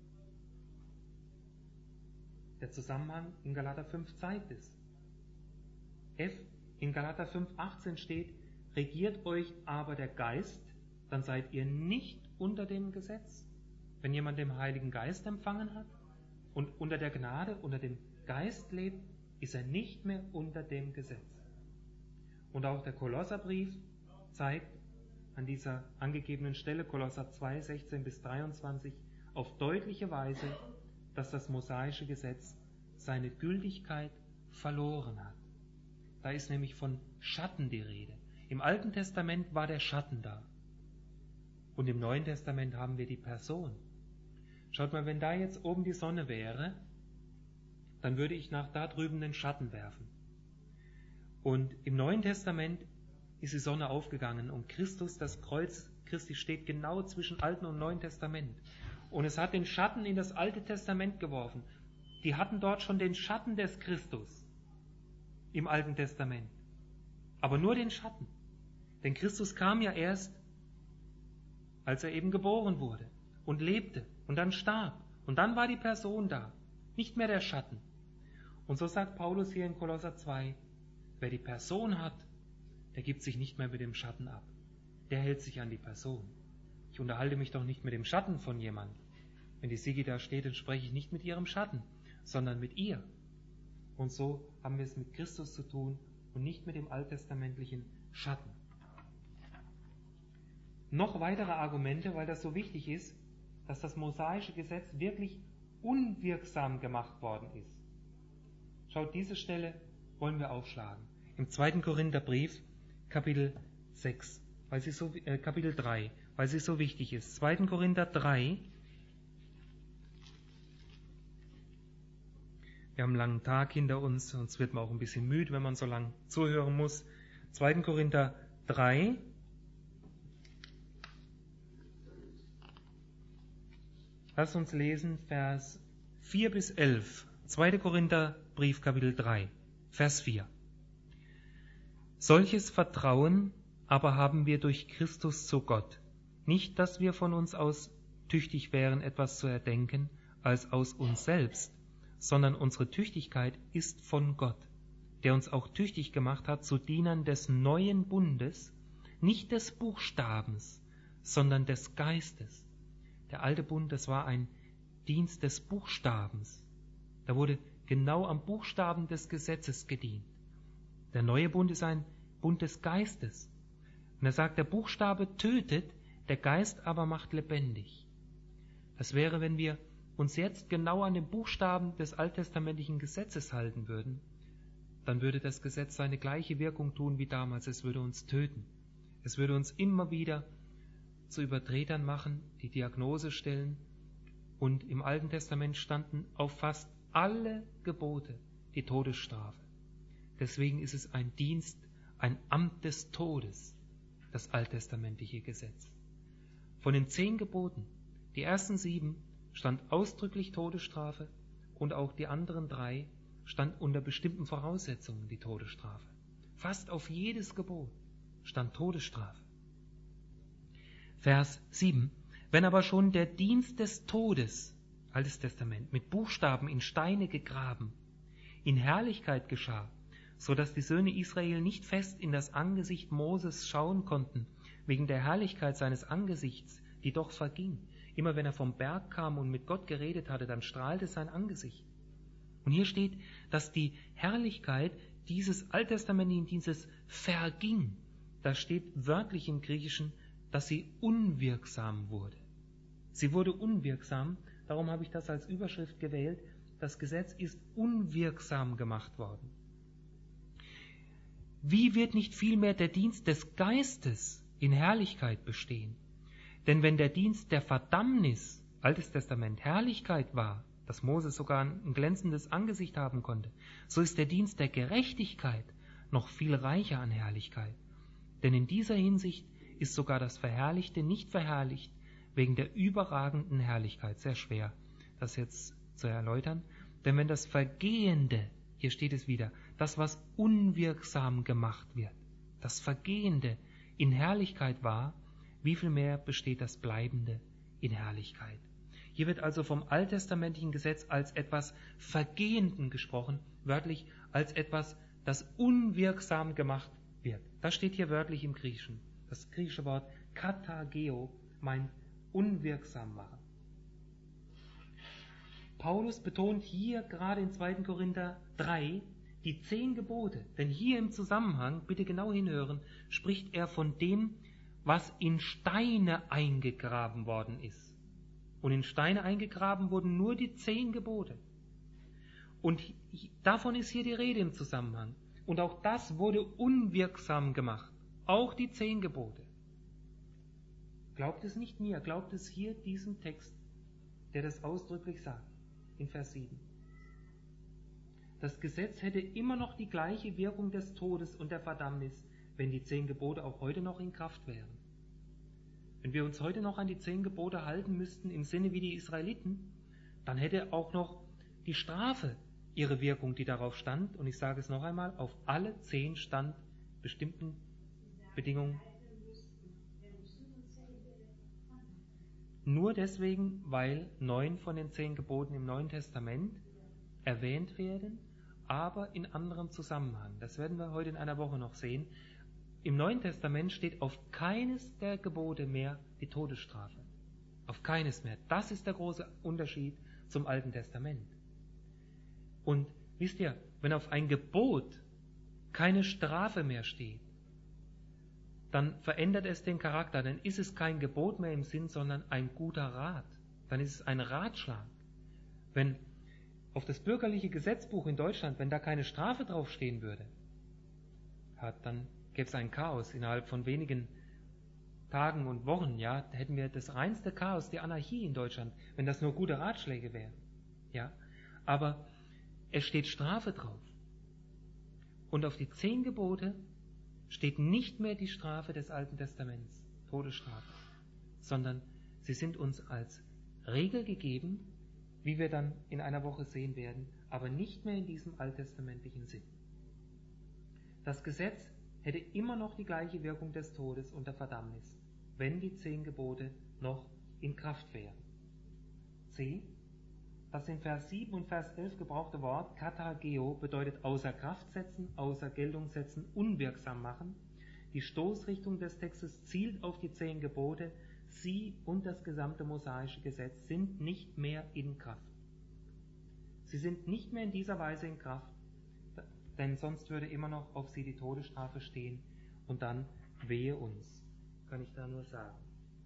Der Zusammenhang in Galater fünf zeigt es. F. In Galater fünf achtzehn steht, regiert euch aber der Geist, dann seid ihr nicht unter dem Gesetz. Wenn jemand den Heiligen Geist empfangen hat und unter der Gnade, unter dem Geist lebt, ist er nicht mehr unter dem Gesetz. Und auch der Kolosserbrief zeigt an dieser angegebenen Stelle, Kolosser zwei, sechzehn bis dreiundzwanzig, auf deutliche Weise, dass das mosaische Gesetz seine Gültigkeit verloren hat. Da ist nämlich von Schatten die Rede. Im Alten Testament war der Schatten da. Und im Neuen Testament haben wir die Person. Schaut mal, wenn da jetzt oben die Sonne wäre, dann würde ich nach da drüben den Schatten werfen. Und im Neuen Testament ist die Sonne aufgegangen und Christus, das Kreuz Christi steht genau zwischen Alten und Neuen Testament. Und es hat den Schatten in das Alte Testament geworfen. Die hatten dort schon den Schatten des Christus im Alten Testament. Aber nur den Schatten. Denn Christus kam ja erst, als er eben geboren wurde und lebte und dann starb. Und dann war die Person da, nicht mehr der Schatten. Und so sagt Paulus hier in Kolosser zwei, wer die Person hat, der gibt sich nicht mehr mit dem Schatten ab. Der hält sich an die Person. Ich unterhalte mich doch nicht mit dem Schatten von jemandem. Wenn die Sigi da steht, dann spreche ich nicht mit ihrem Schatten, sondern mit ihr. Und so haben wir es mit Christus zu tun und nicht mit dem alttestamentlichen Schatten. Noch weitere Argumente, weil das so wichtig ist, dass das mosaische Gesetz wirklich unwirksam gemacht worden ist. Schaut, diese Stelle wollen wir aufschlagen. Im zweiten Korintherbrief, Kapitel sechs, weil sie so, äh, Kapitel drei, weil sie so wichtig ist. zweiten Korinther drei. Wir haben einen langen Tag hinter uns, sonst wird man auch ein bisschen müde, wenn man so lang zuhören muss. zweiten Korinther drei. Lass uns lesen Vers vier bis elf. zweiter Korintherbrief, Kapitel drei, Vers vier. Solches Vertrauen aber haben wir durch Christus zu Gott. Nicht, dass wir von uns aus tüchtig wären, etwas zu erdenken, als aus uns selbst, sondern unsere Tüchtigkeit ist von Gott, der uns auch tüchtig gemacht hat zu Dienern des neuen Bundes, nicht des Buchstabens, sondern des Geistes. Der alte Bund, das war ein Dienst des Buchstabens. Da wurde genau am Buchstaben des Gesetzes gedient. Der neue Bund ist ein Bund des Geistes. Und er sagt, der Buchstabe tötet, der Geist aber macht lebendig. Das wäre, wenn wir uns jetzt genau an den Buchstaben des alttestamentlichen Gesetzes halten würden, dann würde das Gesetz seine gleiche Wirkung tun wie damals. Es würde uns töten. Es würde uns immer wieder zu Übertretern machen, die Diagnose stellen. Und im Alten Testament standen auf fast alle Gebote die Todesstrafe. Deswegen ist es ein Dienst, ein Amt des Todes, das alttestamentliche Gesetz. Von den zehn Geboten, die ersten sieben, stand ausdrücklich Todesstrafe und auch die anderen drei stand unter bestimmten Voraussetzungen die Todesstrafe. Fast auf jedes Gebot stand Todesstrafe. Vers sieben. Wenn aber schon der Dienst des Todes, Altes Testament, mit Buchstaben in Steine gegraben, in Herrlichkeit geschah, so dass die Söhne Israel nicht fest in das Angesicht Moses schauen konnten, wegen der Herrlichkeit seines Angesichts, die doch verging. Immer wenn er vom Berg kam und mit Gott geredet hatte, dann strahlte sein Angesicht. Und hier steht, dass die Herrlichkeit dieses alttestamentlichen Dienstes verging. Da steht wörtlich im Griechischen, dass sie unwirksam wurde. Sie wurde unwirksam, darum habe ich das als Überschrift gewählt. Das Gesetz ist unwirksam gemacht worden. wie wird nicht vielmehr der Dienst des Geistes in Herrlichkeit bestehen? Denn wenn der Dienst der Verdammnis, Altes Testament, Herrlichkeit war, dass Mose sogar ein glänzendes Angesicht haben konnte, so ist der Dienst der Gerechtigkeit noch viel reicher an Herrlichkeit. Denn in dieser Hinsicht ist sogar das Verherrlichte nicht verherrlicht, wegen der überragenden Herrlichkeit. Sehr schwer, das jetzt zu erläutern. Denn wenn das Vergehende, hier steht es wieder, das, was unwirksam gemacht wird, das Vergehende in Herrlichkeit war, wie viel mehr besteht das Bleibende in Herrlichkeit. Hier wird also vom alttestamentlichen Gesetz als etwas Vergehenden gesprochen, wörtlich als etwas, das unwirksam gemacht wird. Das steht hier wörtlich im Griechischen. Das griechische Wort katageo meint unwirksam machen. Paulus betont hier gerade in zweiten Korinther drei die zehn Gebote. Denn hier im Zusammenhang, bitte genau hinhören, spricht er von dem, was in Steine eingegraben worden ist. Und in Steine eingegraben wurden nur die zehn Gebote. Und davon ist hier die Rede im Zusammenhang. Und auch das wurde unwirksam gemacht. Auch die zehn Gebote. Glaubt es nicht mir, glaubt es hier diesem Text, der das ausdrücklich sagt, in Vers sieben. Das Gesetz hätte immer noch die gleiche Wirkung des Todes und der Verdammnis, wenn die zehn Gebote auch heute noch in Kraft wären. Wenn wir uns heute noch an die zehn Gebote halten müssten, im Sinne wie die Israeliten, dann hätte auch noch die Strafe ihre Wirkung, die darauf stand, und ich sage es noch einmal, auf alle zehn stand bestimmten Bedingungen. Nur deswegen, weil neun von den zehn Geboten im Neuen Testament erwähnt werden, aber in anderem Zusammenhang. Das werden wir heute in einer Woche noch sehen. Im Neuen Testament steht auf keines der Gebote mehr die Todesstrafe. Auf keines mehr. Das ist der große Unterschied zum Alten Testament. Und wisst ihr, wenn auf ein Gebot keine Strafe mehr steht, dann verändert es den Charakter. Dann ist es kein Gebot mehr im Sinn, sondern ein guter Rat. Dann ist es ein Ratschlag. Wenn auf das bürgerliche Gesetzbuch in Deutschland, wenn da keine Strafe draufstehen würde, ja, dann gäbe es ein Chaos innerhalb von wenigen Tagen und Wochen. Ja, da hätten wir das reinste Chaos, die Anarchie in Deutschland, wenn das nur gute Ratschläge wären. Ja, aber es steht Strafe drauf. Und auf die zehn Gebote steht nicht mehr die Strafe des Alten Testaments, Todesstrafe, sondern sie sind uns als Regel gegeben, wie wir dann in einer Woche sehen werden, aber nicht mehr in diesem alttestamentlichen Sinn. Das Gesetz hätte immer noch die gleiche Wirkung des Todes und der Verdammnis, wenn die zehn Gebote noch in Kraft wären. C. Das in Vers sieben und Vers elf gebrauchte Wort katageo bedeutet außer Kraft setzen, außer Geltung setzen, unwirksam machen. Die Stoßrichtung des Textes zielt auf die zehn Gebote. Sie und das gesamte mosaische Gesetz sind nicht mehr in Kraft. Sie sind nicht mehr in dieser Weise in Kraft, denn sonst würde immer noch auf sie die Todesstrafe stehen und dann wehe uns, kann ich da nur sagen.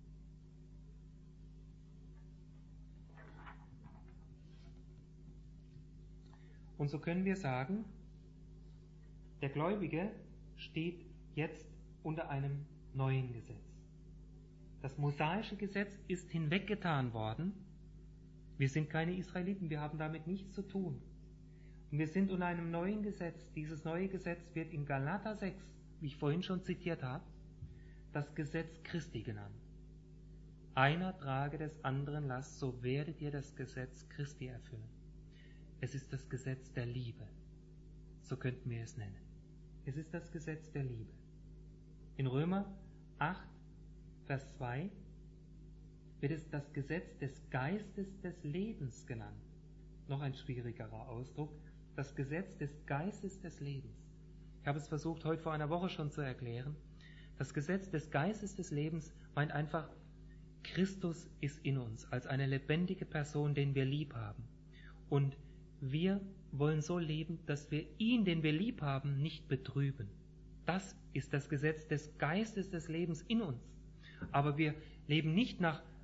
Und so können wir sagen, der Gläubige steht jetzt unter einem neuen Gesetz. Das mosaische Gesetz ist hinweggetan worden. Wir sind keine Israeliten, wir haben damit nichts zu tun. Und wir sind unter einem neuen Gesetz. Dieses neue Gesetz wird in Galater sechs, wie ich vorhin schon zitiert habe, das Gesetz Christi genannt. Einer trage des anderen Last, so werdet ihr das Gesetz Christi erfüllen. Es ist das Gesetz der Liebe. So könnten wir es nennen. Es ist das Gesetz der Liebe. In Römer acht, Vers zwei wird es das Gesetz des Geistes des Lebens genannt. Noch ein schwierigerer Ausdruck. Das Gesetz des Geistes des Lebens. Ich habe es versucht, heute vor einer Woche schon zu erklären. Das Gesetz des Geistes des Lebens meint einfach, Christus ist in uns als eine lebendige Person, den wir lieb haben. Und wir wollen so leben, dass wir ihn, den wir lieb haben, nicht betrüben. Das ist das Gesetz des Geistes des Lebens in uns. Aber wir leben nicht nach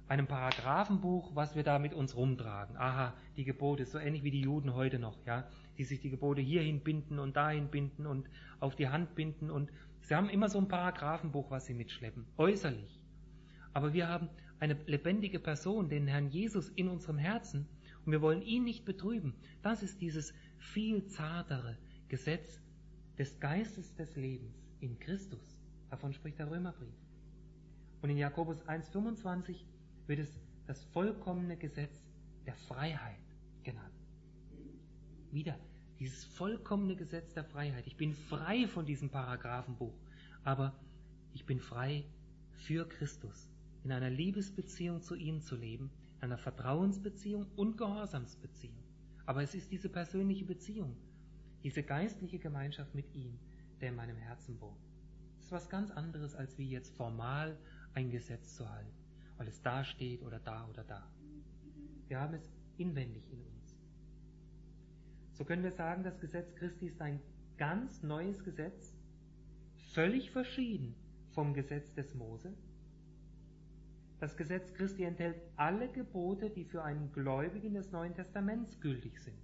einem Paragraphenbuch, was wir da mit uns rumtragen. Aha, die Gebote, so ähnlich wie die Juden heute noch, ja, die sich die Gebote hierhin binden und dahin binden und auf die Hand binden und sie haben immer so ein Paragraphenbuch, was sie mitschleppen, äußerlich. Aber wir haben eine lebendige Person, den Herrn Jesus in unserem Herzen, und wir wollen ihn nicht betrüben. Das ist dieses viel zartere Gesetz des Geistes des Lebens in Christus. Davon spricht der Römerbrief. Und in Jakobus eins fünfundzwanzig wird es das vollkommene Gesetz der Freiheit genannt. Wieder dieses vollkommene Gesetz der Freiheit. Ich bin frei von diesem Paragraphenbuch, aber ich bin frei für Christus, in einer Liebesbeziehung zu ihm zu leben, einer Vertrauensbeziehung und Gehorsamsbeziehung. Aber es ist diese persönliche Beziehung, diese geistliche Gemeinschaft mit ihm, der in meinem Herzen wohnt. Das ist was ganz anderes, als wie jetzt formal ein Gesetz zu halten, weil es da steht oder da oder da. Wir haben es inwendig in uns. So können wir sagen, das Gesetz Christi ist ein ganz neues Gesetz, völlig verschieden vom Gesetz des Mose. Das Gesetz Christi enthält alle Gebote, die für einen Gläubigen des Neuen Testaments gültig sind.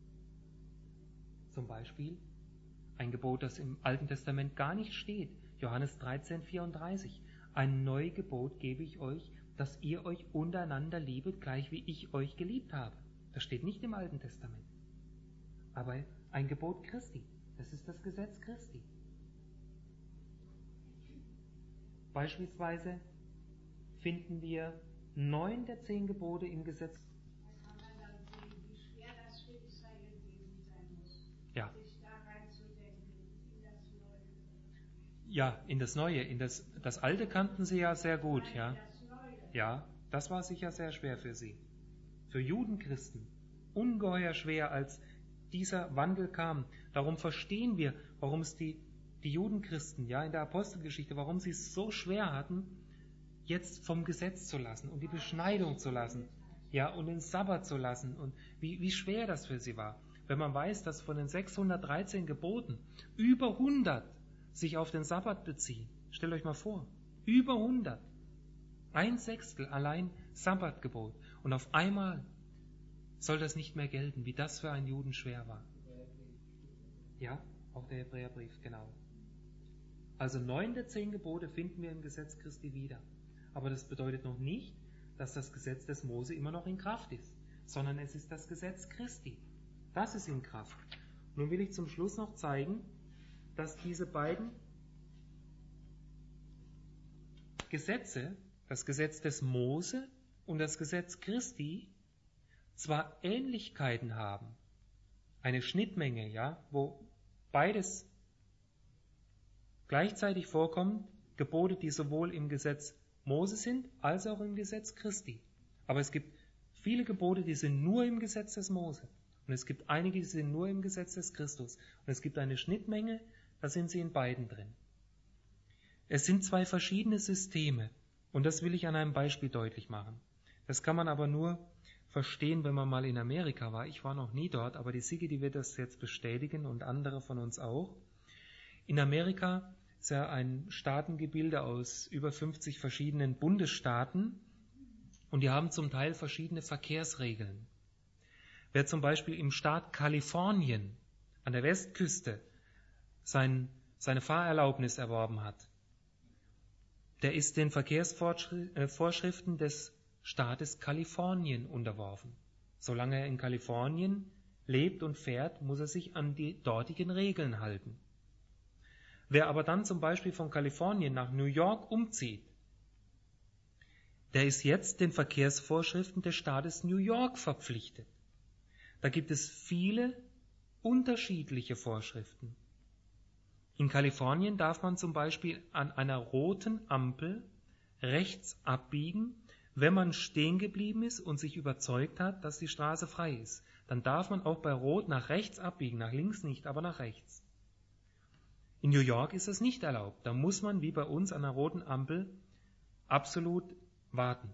Zum Beispiel ein Gebot, das im Alten Testament gar nicht steht. Johannes dreizehn vierunddreißig. Ein neues Gebot gebe ich euch, dass ihr euch untereinander liebet, gleich wie ich euch geliebt habe. Das steht nicht im Alten Testament. Aber ein Gebot Christi. Das ist das Gesetz Christi. Beispielsweise finden wir neun der zehn Gebote im Gesetz. Da kann man dann sehen, wie schwer das für Israel gewesen sein muss, Ja. sich da reinzudenken in das Neue. Ja, in das Neue. In das, das Alte kannten sie ja sehr gut. Nein, Ja. das Neue. Ja, das war sicher sehr schwer für sie. Für Judenchristen ungeheuer schwer, als dieser Wandel kam. Darum verstehen wir, warum es die, die Judenchristen, ja, in der Apostelgeschichte, warum sie es so schwer hatten, jetzt vom Gesetz zu lassen und die Beschneidung zu lassen, ja, und den Sabbat zu lassen und wie, wie schwer das für sie war. Wenn man weiß, dass von den sechshundertdreizehn Geboten über hundert sich auf den Sabbat beziehen. Stellt euch mal vor, über hundert. Ein Sechstel allein Sabbatgebot. Und auf einmal soll das nicht mehr gelten, wie das für einen Juden schwer war. Ja, auch der Hebräerbrief, genau. Also neun der zehn Gebote finden wir im Gesetz Christi wieder. Aber das bedeutet noch nicht, dass das Gesetz des Mose immer noch in Kraft ist, sondern es ist das Gesetz Christi. Das ist in Kraft. Nun will ich zum Schluss noch zeigen, dass diese beiden Gesetze, das Gesetz des Mose und das Gesetz Christi, zwar Ähnlichkeiten haben, eine Schnittmenge, ja, wo beides gleichzeitig vorkommen, Gebote, die sowohl im Gesetz Mose sind, als auch im Gesetz Christi. Aber es gibt viele Gebote, die sind nur im Gesetz des Mose. Und es gibt einige, die sind nur im Gesetz des Christus. Und es gibt eine Schnittmenge, da sind sie in beiden drin. Es sind zwei verschiedene Systeme. Und das will ich an einem Beispiel deutlich machen. Das kann man aber nur verstehen, wenn man mal in Amerika war. Ich war noch nie dort, aber die Sigi, die wird das jetzt bestätigen und andere von uns auch. In Amerika ist ja ein Staatengebilde aus über fünfzig verschiedenen Bundesstaaten und die haben zum Teil verschiedene Verkehrsregeln. Wer zum Beispiel im Staat Kalifornien an der Westküste sein, seine Fahrerlaubnis erworben hat, der ist den Verkehrsvorschriften des Staates Kalifornien unterworfen. Solange er in Kalifornien lebt und fährt, muss er sich an die dortigen Regeln halten. Wer aber dann zum Beispiel von Kalifornien nach New York umzieht, der ist jetzt den Verkehrsvorschriften des Staates New York verpflichtet. Da gibt es viele unterschiedliche Vorschriften. In Kalifornien darf man zum Beispiel an einer roten Ampel rechts abbiegen, wenn man stehen geblieben ist und sich überzeugt hat, dass die Straße frei ist. Dann darf man auch bei Rot nach rechts abbiegen, nach links nicht, aber nach rechts. In New York ist es nicht erlaubt. Da muss man, wie bei uns an der roten Ampel, absolut warten.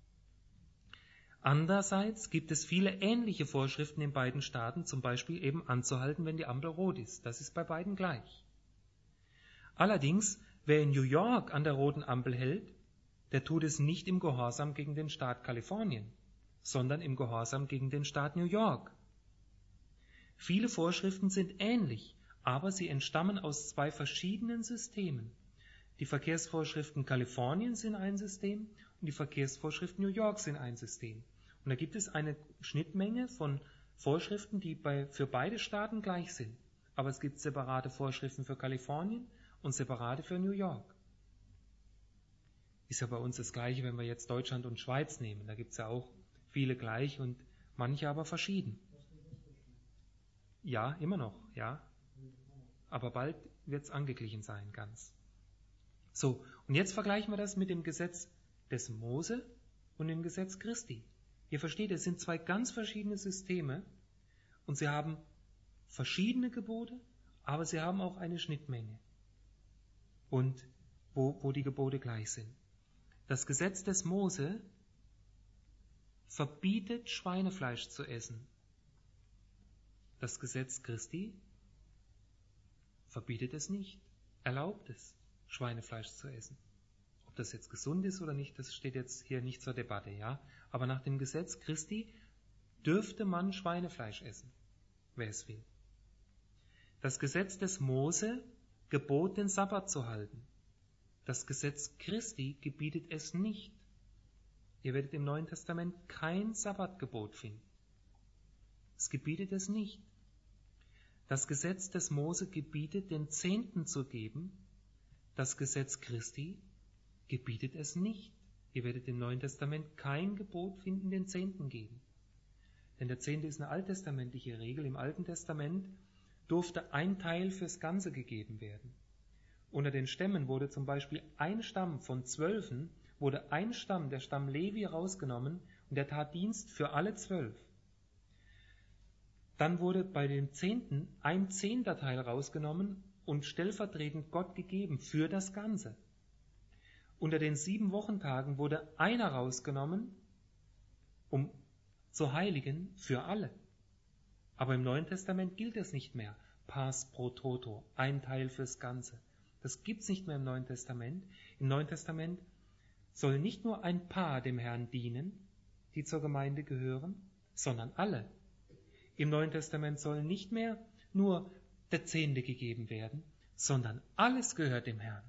Andererseits gibt es viele ähnliche Vorschriften in beiden Staaten, zum Beispiel eben anzuhalten, wenn die Ampel rot ist. Das ist bei beiden gleich. Allerdings, wer in New York an der roten Ampel hält, der tut es nicht im Gehorsam gegen den Staat Kalifornien, sondern im Gehorsam gegen den Staat New York. Viele Vorschriften sind ähnlich, aber sie entstammen aus zwei verschiedenen Systemen. Die Verkehrsvorschriften Kaliforniens sind ein System und die Verkehrsvorschriften New York sind ein System. Und da gibt es eine Schnittmenge von Vorschriften, die bei, für beide Staaten gleich sind. Aber es gibt separate Vorschriften für Kalifornien und separate für New York. Ist ja bei uns das Gleiche, wenn wir jetzt Deutschland und Schweiz nehmen. Da gibt es ja auch viele gleich und manche aber verschieden. Ja, immer noch, ja. Aber bald wird es angeglichen sein, ganz. So, und jetzt vergleichen wir das mit dem Gesetz des Mose und dem Gesetz Christi. Ihr versteht, es sind zwei ganz verschiedene Systeme und sie haben verschiedene Gebote, aber sie haben auch eine Schnittmenge. Und wo, wo die Gebote gleich sind. Das Gesetz des Mose verbietet, Schweinefleisch zu essen. Das Gesetz Christi verbietet es nicht, erlaubt es, Schweinefleisch zu essen. Ob das jetzt gesund ist oder nicht, das steht jetzt hier nicht zur Debatte, ja. Aber nach dem Gesetz Christi dürfte man Schweinefleisch essen, wer es will. Das Gesetz des Mose gebot, den Sabbat zu halten. Das Gesetz Christi gebietet es nicht. Ihr werdet im Neuen Testament kein Sabbatgebot finden. Es gebietet es nicht. Das Gesetz des Mose gebietet, den Zehnten zu geben. Das Gesetz Christi gebietet es nicht. Ihr werdet im Neuen Testament kein Gebot finden, den Zehnten geben. Denn der Zehnte ist eine alttestamentliche Regel. Im Alten Testament durfte ein Teil fürs Ganze gegeben werden. Unter den Stämmen wurde zum Beispiel ein Stamm von Zwölfen, wurde ein Stamm, der Stamm Levi, rausgenommen und der tat Dienst für alle zwölf. Dann wurde bei dem Zehnten ein zehnter Teil rausgenommen und stellvertretend Gott gegeben für das Ganze. Unter den sieben Wochentagen wurde einer rausgenommen, um zu heiligen für alle. Aber im Neuen Testament gilt das nicht mehr. Pars pro toto, ein Teil fürs Ganze. Das gibt es nicht mehr im Neuen Testament. Im Neuen Testament soll nicht nur ein Paar dem Herrn dienen, die zur Gemeinde gehören, sondern alle. Im Neuen Testament soll nicht mehr nur der Zehnte gegeben werden, sondern alles gehört dem Herrn.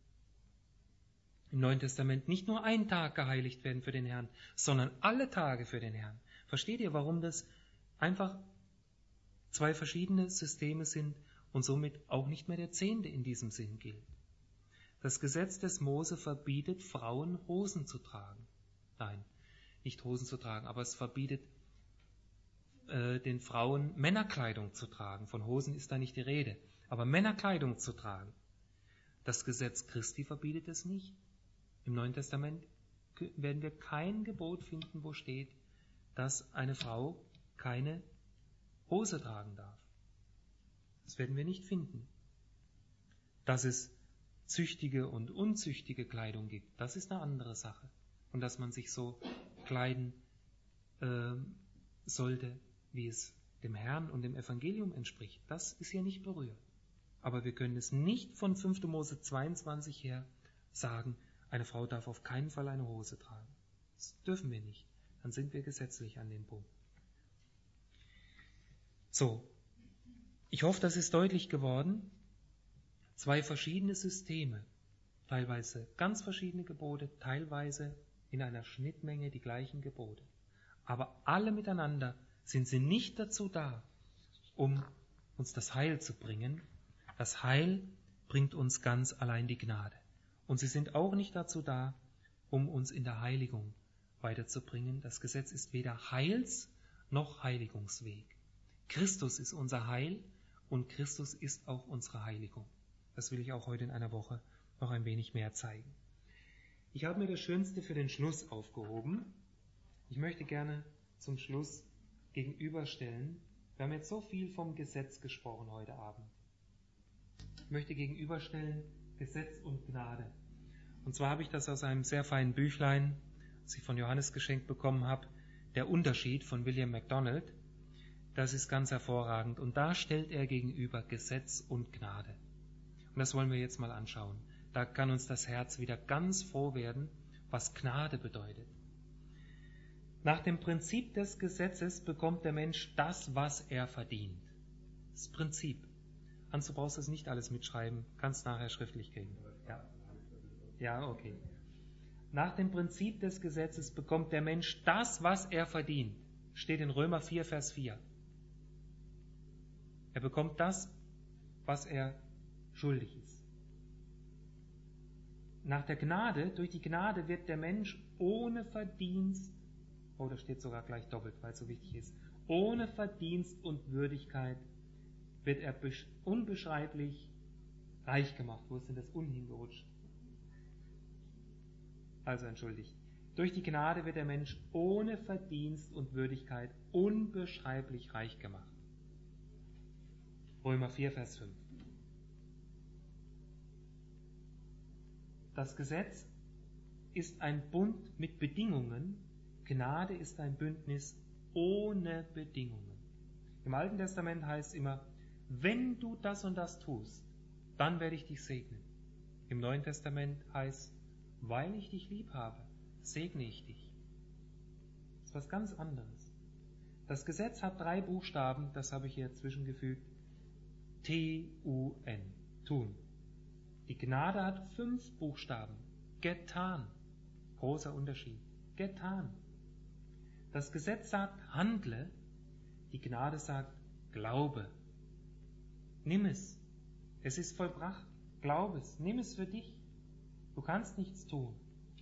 Im Neuen Testament nicht nur ein Tag geheiligt werden für den Herrn, sondern alle Tage für den Herrn. Versteht ihr, warum das einfach zwei verschiedene Systeme sind und somit auch nicht mehr der Zehnte in diesem Sinn gilt? Das Gesetz des Mose verbietet, Frauen Hosen zu tragen. Nein, nicht Hosen zu tragen, aber es verbietet äh, den Frauen Männerkleidung zu tragen. Von Hosen ist da nicht die Rede, aber Männerkleidung zu tragen. Das Gesetz Christi verbietet es nicht. Im Neuen Testament werden wir kein Gebot finden, wo steht, dass eine Frau keine Hose tragen darf. Das werden wir nicht finden. Dass es züchtige und unzüchtige Kleidung gibt, das ist eine andere Sache. Und dass man sich so kleiden äh, sollte, wie es dem Herrn und dem Evangelium entspricht, das ist hier nicht berührt. Aber wir können es nicht von fünfter Mose zweiundzwanzig her sagen, eine Frau darf auf keinen Fall eine Hose tragen. Das dürfen wir nicht. Dann sind wir gesetzlich an dem Punkt. So, ich hoffe, das ist deutlich geworden. Zwei verschiedene Systeme, teilweise ganz verschiedene Gebote, teilweise in einer Schnittmenge die gleichen Gebote. Aber alle miteinander sind sie nicht dazu da, um uns das Heil zu bringen. Das Heil bringt uns ganz allein die Gnade. Und sie sind auch nicht dazu da, um uns in der Heiligung weiterzubringen. Das Gesetz ist weder Heils- noch Heiligungsweg. Christus ist unser Heil und Christus ist auch unsere Heiligung. Das will ich auch heute in einer Woche noch ein wenig mehr zeigen. Ich habe mir das Schönste für den Schluss aufgehoben. Ich möchte gerne zum Schluss gegenüberstellen. Wir haben jetzt so viel vom Gesetz gesprochen heute Abend. Ich möchte gegenüberstellen Gesetz und Gnade. Und zwar habe ich das aus einem sehr feinen Büchlein, das ich von Johannes geschenkt bekommen habe, Der Unterschied von William MacDonald. Das ist ganz hervorragend. Und da stellt er gegenüber Gesetz und Gnade. Und das wollen wir jetzt mal anschauen. Da kann uns das Herz wieder ganz froh werden, was Gnade bedeutet. Nach dem Prinzip des Gesetzes bekommt der Mensch das, was er verdient. Das Prinzip. Hans, du brauchst das nicht alles mitschreiben, kannst nachher schriftlich kriegen. Ja, ja, okay. Nach dem Prinzip des Gesetzes bekommt der Mensch das, was er verdient. Steht in Römer vier, Vers vier. Er bekommt das, was er schuldig ist. Nach der Gnade, durch die Gnade wird der Mensch ohne Verdienst, oh, das steht sogar gleich doppelt, weil es so wichtig ist, ohne Verdienst und Würdigkeit wird er unbeschreiblich reich gemacht. Wo ist denn das Un hingerutscht? Also entschuldigt. Durch die Gnade wird der Mensch ohne Verdienst und Würdigkeit unbeschreiblich reich gemacht. Römer vier, Vers fünf. Das Gesetz ist ein Bund mit Bedingungen, Gnade ist ein Bündnis ohne Bedingungen. Im Alten Testament heißt es immer, wenn du das und das tust, dann werde ich dich segnen. Im Neuen Testament heißt, weil ich dich lieb habe, segne ich dich. Das ist was ganz anderes. Das Gesetz hat drei Buchstaben, das habe ich hier zwischengefügt. T U N, tun. Die Gnade hat fünf Buchstaben. Getan. Großer Unterschied. Getan. Das Gesetz sagt, handle. Die Gnade sagt, glaube. Nimm es. Es ist vollbracht. Glaub es. Nimm es für dich. Du kannst nichts tun.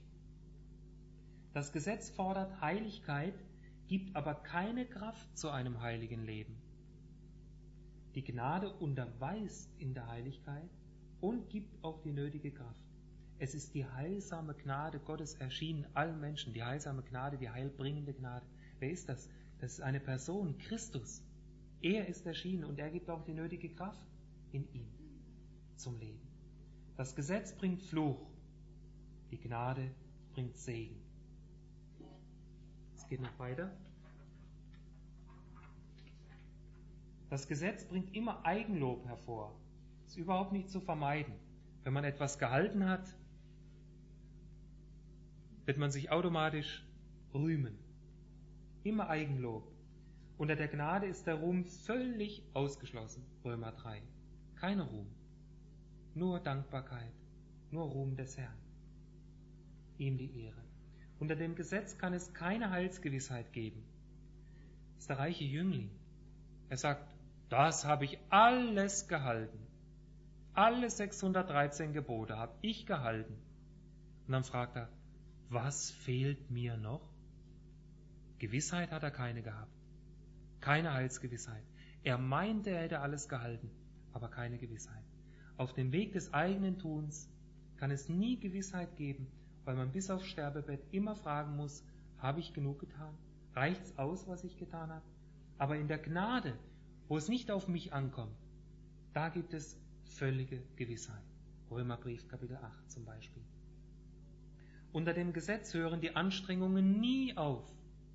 Das Gesetz fordert Heiligkeit, gibt aber keine Kraft zu einem heiligen Leben. Die Gnade unterweist in der Heiligkeit und gibt auch die nötige Kraft. Es ist die heilsame Gnade Gottes erschienen allen Menschen, die heilsame Gnade, die heilbringende Gnade. Wer ist das? Das ist eine Person, Christus. Er ist erschienen und er gibt auch die nötige Kraft in ihm zum Leben. Das Gesetz bringt Fluch, die Gnade bringt Segen. Es geht noch weiter. Das Gesetz bringt immer Eigenlob hervor. Ist überhaupt nicht zu vermeiden. Wenn man etwas gehalten hat, wird man sich automatisch rühmen. Immer Eigenlob. Unter der Gnade ist der Ruhm völlig ausgeschlossen. Römer drei. Keine Ruhm. Nur Dankbarkeit. Nur Ruhm des Herrn. Ihm die Ehre. Unter dem Gesetz kann es keine Heilsgewissheit geben. Das ist der reiche Jüngling. Er sagt, das habe ich alles gehalten. Alle sechshundertdreizehn Gebote habe ich gehalten. Und dann fragt er, was fehlt mir noch? Gewissheit hat er keine gehabt. Keine Heilsgewissheit. Er meinte, er hätte alles gehalten, aber keine Gewissheit. Auf dem Weg des eigenen Tuns kann es nie Gewissheit geben, weil man bis aufs Sterbebett immer fragen muss, habe ich genug getan? Reicht's aus, was ich getan habe? Aber in der Gnade, wo es nicht auf mich ankommt, da gibt es völlige Gewissheit. Römerbrief Kapitel acht zum Beispiel. Unter dem Gesetz hören die Anstrengungen nie auf.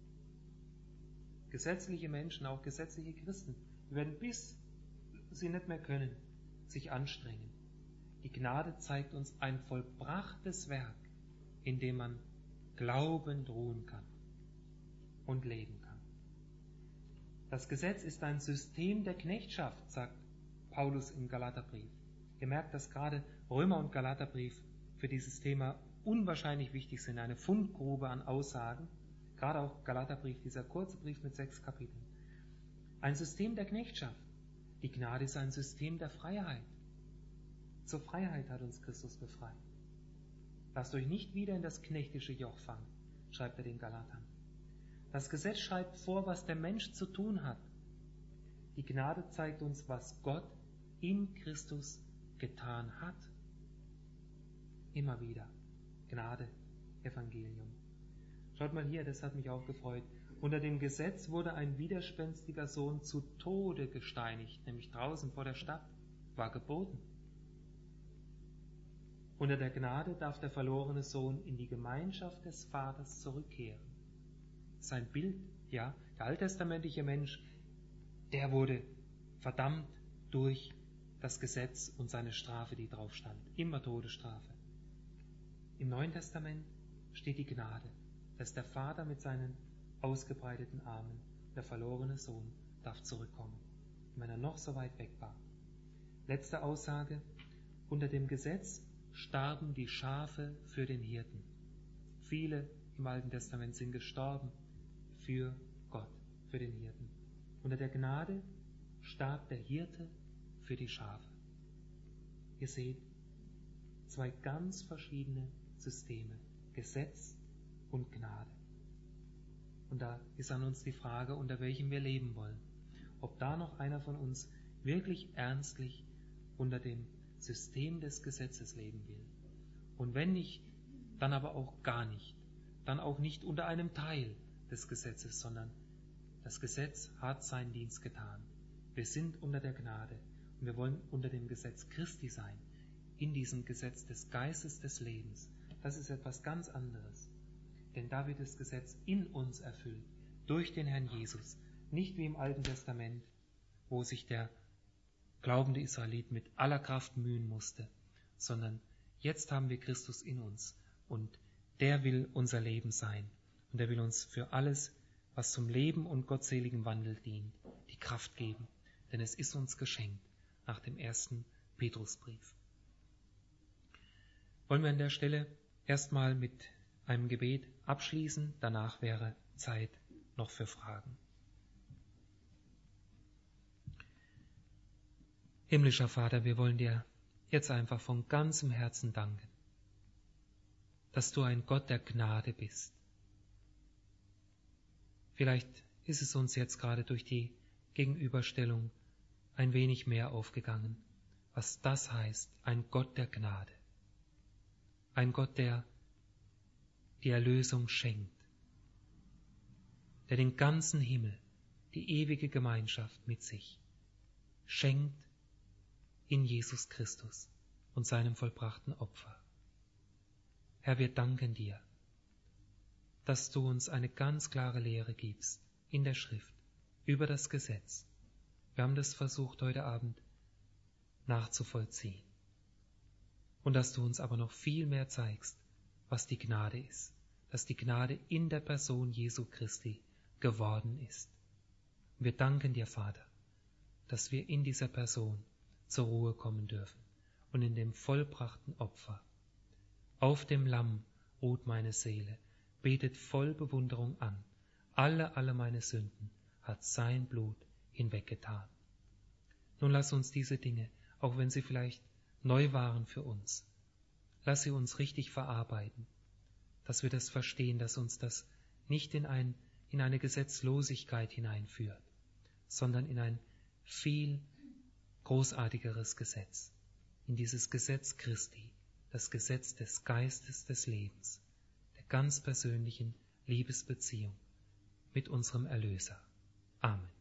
Gesetzliche Menschen, auch gesetzliche Christen, werden bis sie nicht mehr können, sich anstrengen. Die Gnade zeigt uns ein vollbrachtes Werk, in dem man glaubend ruhen kann und leben kann. Das Gesetz ist ein System der Knechtschaft, sagt Paulus im Galaterbrief. Ihr merkt, dass gerade Römer- und Galaterbrief für dieses Thema unwahrscheinlich wichtig sind, eine Fundgrube an Aussagen, gerade auch Galaterbrief, dieser kurze Brief mit sechs Kapiteln. Ein System der Knechtschaft. Die Gnade ist ein System der Freiheit. Zur Freiheit hat uns Christus befreit. Lasst euch nicht wieder in das knechtische Joch fallen, schreibt er den Galatern. Das Gesetz schreibt vor, was der Mensch zu tun hat. Die Gnade zeigt uns, was Gott in Christus getan hat. Immer wieder. Gnade, Evangelium. Schaut mal hier, das hat mich auch gefreut. Unter dem Gesetz wurde ein widerspenstiger Sohn zu Tode gesteinigt, nämlich draußen vor der Stadt, war geboten. Unter der Gnade darf der verlorene Sohn in die Gemeinschaft des Vaters zurückkehren. Sein Bild, ja, der alttestamentliche Mensch, der wurde verdammt durch das Gesetz und seine Strafe, die drauf stand. Immer Todesstrafe. Im Neuen Testament steht die Gnade. Das ist der Vater mit seinen ausgebreiteten Armen. Der verlorene Sohn darf zurückkommen, wenn er noch so weit weg war. Letzte Aussage. Unter dem Gesetz starben die Schafe für den Hirten. Viele im Alten Testament sind gestorben für Gott, für den Hirten. Unter der Gnade starb der Hirte für die Schafe. Ihr seht, zwei ganz verschiedene Systeme, Gesetz und Gnade. Und da ist an uns die Frage, unter welchem wir leben wollen. Ob da noch einer von uns wirklich ernstlich unter dem System des Gesetzes leben will. Und wenn nicht, dann aber auch gar nicht. Dann auch nicht unter einem Teil des Gesetzes, sondern das Gesetz hat seinen Dienst getan. Wir sind unter der Gnade und wir wollen unter dem Gesetz Christi sein, in diesem Gesetz des Geistes des Lebens. Das ist etwas ganz anderes. Denn da wird das Gesetz in uns erfüllt, durch den Herrn Jesus. Nicht wie im Alten Testament, wo sich der glaubende Israelit mit aller Kraft mühen musste, sondern jetzt haben wir Christus in uns und der will unser Leben sein und er will uns für alles, was zum Leben und gottseligem Wandel dient, die Kraft geben, denn es ist uns geschenkt nach dem ersten Petrusbrief. Wollen wir an der Stelle erstmal mit einem Gebet abschließen, danach wäre Zeit noch für Fragen. Himmlischer Vater, wir wollen dir jetzt einfach von ganzem Herzen danken, dass du ein Gott der Gnade bist. Vielleicht ist es uns jetzt gerade durch die Gegenüberstellung ein wenig mehr aufgegangen, was das heißt, ein Gott der Gnade. Ein Gott, der die Erlösung schenkt, der den ganzen Himmel, die ewige Gemeinschaft mit sich schenkt in Jesus Christus und seinem vollbrachten Opfer. Herr, wir danken dir, dass du uns eine ganz klare Lehre gibst in der Schrift über das Gesetz. Wir haben das versucht heute Abend nachzuvollziehen. Und dass du uns aber noch viel mehr zeigst, was die Gnade ist, dass die Gnade in der Person Jesu Christi geworden ist. Und wir danken dir, Vater, dass wir in dieser Person zur Ruhe kommen dürfen und in dem vollbrachten Opfer. Auf dem Lamm ruht meine Seele, betet voll Bewunderung an. Alle, alle meine Sünden hat sein Blut hinweggetan. Nun lass uns diese Dinge, auch wenn sie vielleicht neu waren für uns, lass sie uns richtig verarbeiten, dass wir das verstehen, dass uns das nicht in, ein, in eine Gesetzlosigkeit hineinführt, sondern in ein viel großartigeres Gesetz, in dieses Gesetz Christi, das Gesetz des Geistes des Lebens, der ganz persönlichen Liebesbeziehung mit unserem Erlöser. Amen.